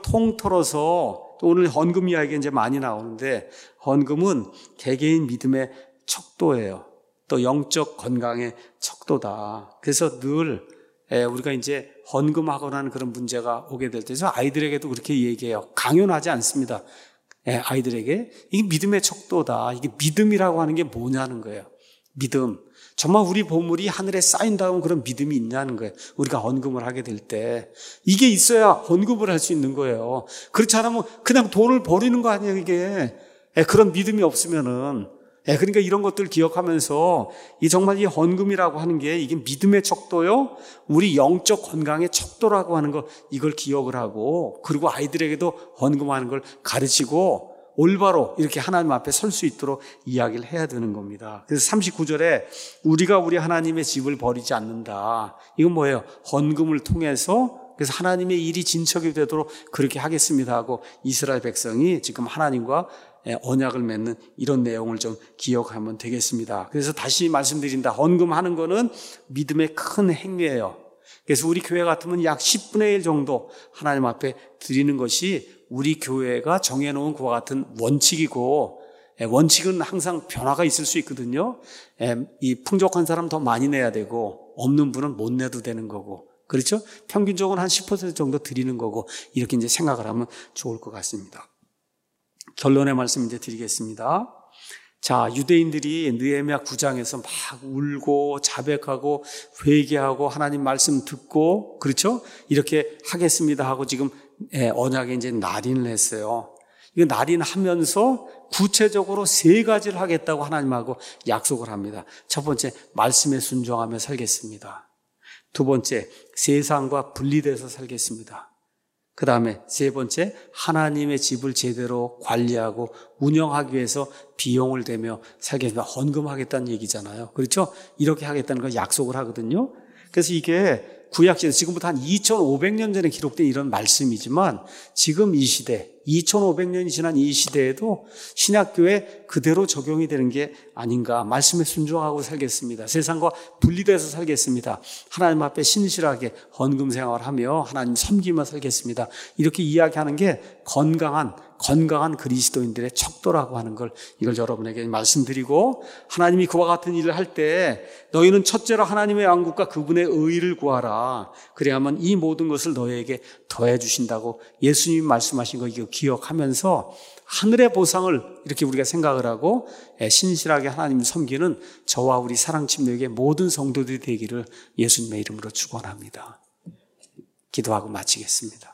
통틀어서 또 오늘 헌금 이야기가 이제 많이 나오는데, 헌금은 개개인 믿음의 척도예요. 또 영적 건강의 척도다. 그래서 늘 우리가 이제 헌금하거나 하는 그런 문제가 오게 될 때, 저 아이들에게도 그렇게 얘기해요. 강요하지 않습니다. 아이들에게 이게 믿음의 척도다. 이게 믿음이라고 하는 게 뭐냐는 거예요. 믿음. 정말 우리 보물이 하늘에 쌓인다는 그런 믿음이 있냐는 거예요. 우리가 헌금을 하게 될 때 이게 있어야 헌금을 할 수 있는 거예요. 그렇지 않으면 그냥 돈을 버리는 거 아니에요, 이게. 그런 믿음이 없으면은. 그러니까 이런 것들 기억하면서 이 정말 이 헌금이라고 하는 게 이게 믿음의 척도요, 우리 영적 건강의 척도라고 하는 거, 이걸 기억을 하고, 그리고 아이들에게도 헌금하는 걸 가르치고 올바로 이렇게 하나님 앞에 설 수 있도록 이야기를 해야 되는 겁니다. 그래서 삼십구 절에 우리가 우리 하나님의 집을 버리지 않는다. 이건 뭐예요? 헌금을 통해서, 그래서 하나님의 일이 진척이 되도록 그렇게 하겠습니다 하고 이스라엘 백성이 지금 하나님과 언약을 맺는 이런 내용을 좀 기억하면 되겠습니다. 그래서 다시 말씀드린다. 헌금하는 거는 믿음의 큰 행위예요. 그래서 우리 교회 같으면 약 십분의 일 정도 하나님 앞에 드리는 것이 우리 교회가 정해놓은 그와 같은 원칙이고, 원칙은 항상 변화가 있을 수 있거든요. 이 풍족한 사람 더 많이 내야 되고, 없는 분은 못 내도 되는 거고, 그렇죠? 평균적으로 한 십 퍼센트 정도 드리는 거고, 이렇게 이제 생각을 하면 좋을 것 같습니다. 결론의 말씀 이제 드리겠습니다. 자, 유대인들이 느헤미야 구 장에서 막 울고 자백하고 회개하고 하나님 말씀 듣고, 그렇죠? 이렇게 하겠습니다 하고 지금 언약에 이제 날인을 했어요. 이거 날인하면서 구체적으로 세 가지를 하겠다고 하나님하고 약속을 합니다. 첫 번째, 말씀에 순종하며 살겠습니다. 두 번째, 세상과 분리돼서 살겠습니다. 그 다음에 세 번째, 하나님의 집을 제대로 관리하고 운영하기 위해서 비용을 대며 살겠습니다. 헌금하겠다는 얘기잖아요. 그렇죠? 이렇게 하겠다는 걸 약속을 하거든요. 그래서 이게 구약시대, 지금부터 한 이천오백 년 전에 기록된 이런 말씀이지만 지금 이 시대, 이천오백 년이 지난 이 시대에도 신약교회 그대로 적용이 되는 게 아닌가. 말씀에 순종하고 살겠습니다. 세상과 분리돼서 살겠습니다. 하나님 앞에 신실하게 헌금 생활하며 하나님 섬기며 살겠습니다. 이렇게 이야기하는 게 건강한 건강한 그리스도인들의 척도라고 하는 걸, 이걸 여러분에게 말씀드리고, 하나님이 그와 같은 일을 할 때 너희는 첫째로 하나님의 왕국과 그분의 의의를 구하라. 그래야만 이 모든 것을 너희에게 더해 주신다고 예수님이 말씀하신 거 이거 기억하면서 하늘의 보상을 이렇게 우리가 생각을 하고 신실하게 하나님을 섬기는 저와 우리 사랑침례교회 모든 성도들이 되기를 예수님의 이름으로 축원합니다. 기도하고 마치겠습니다.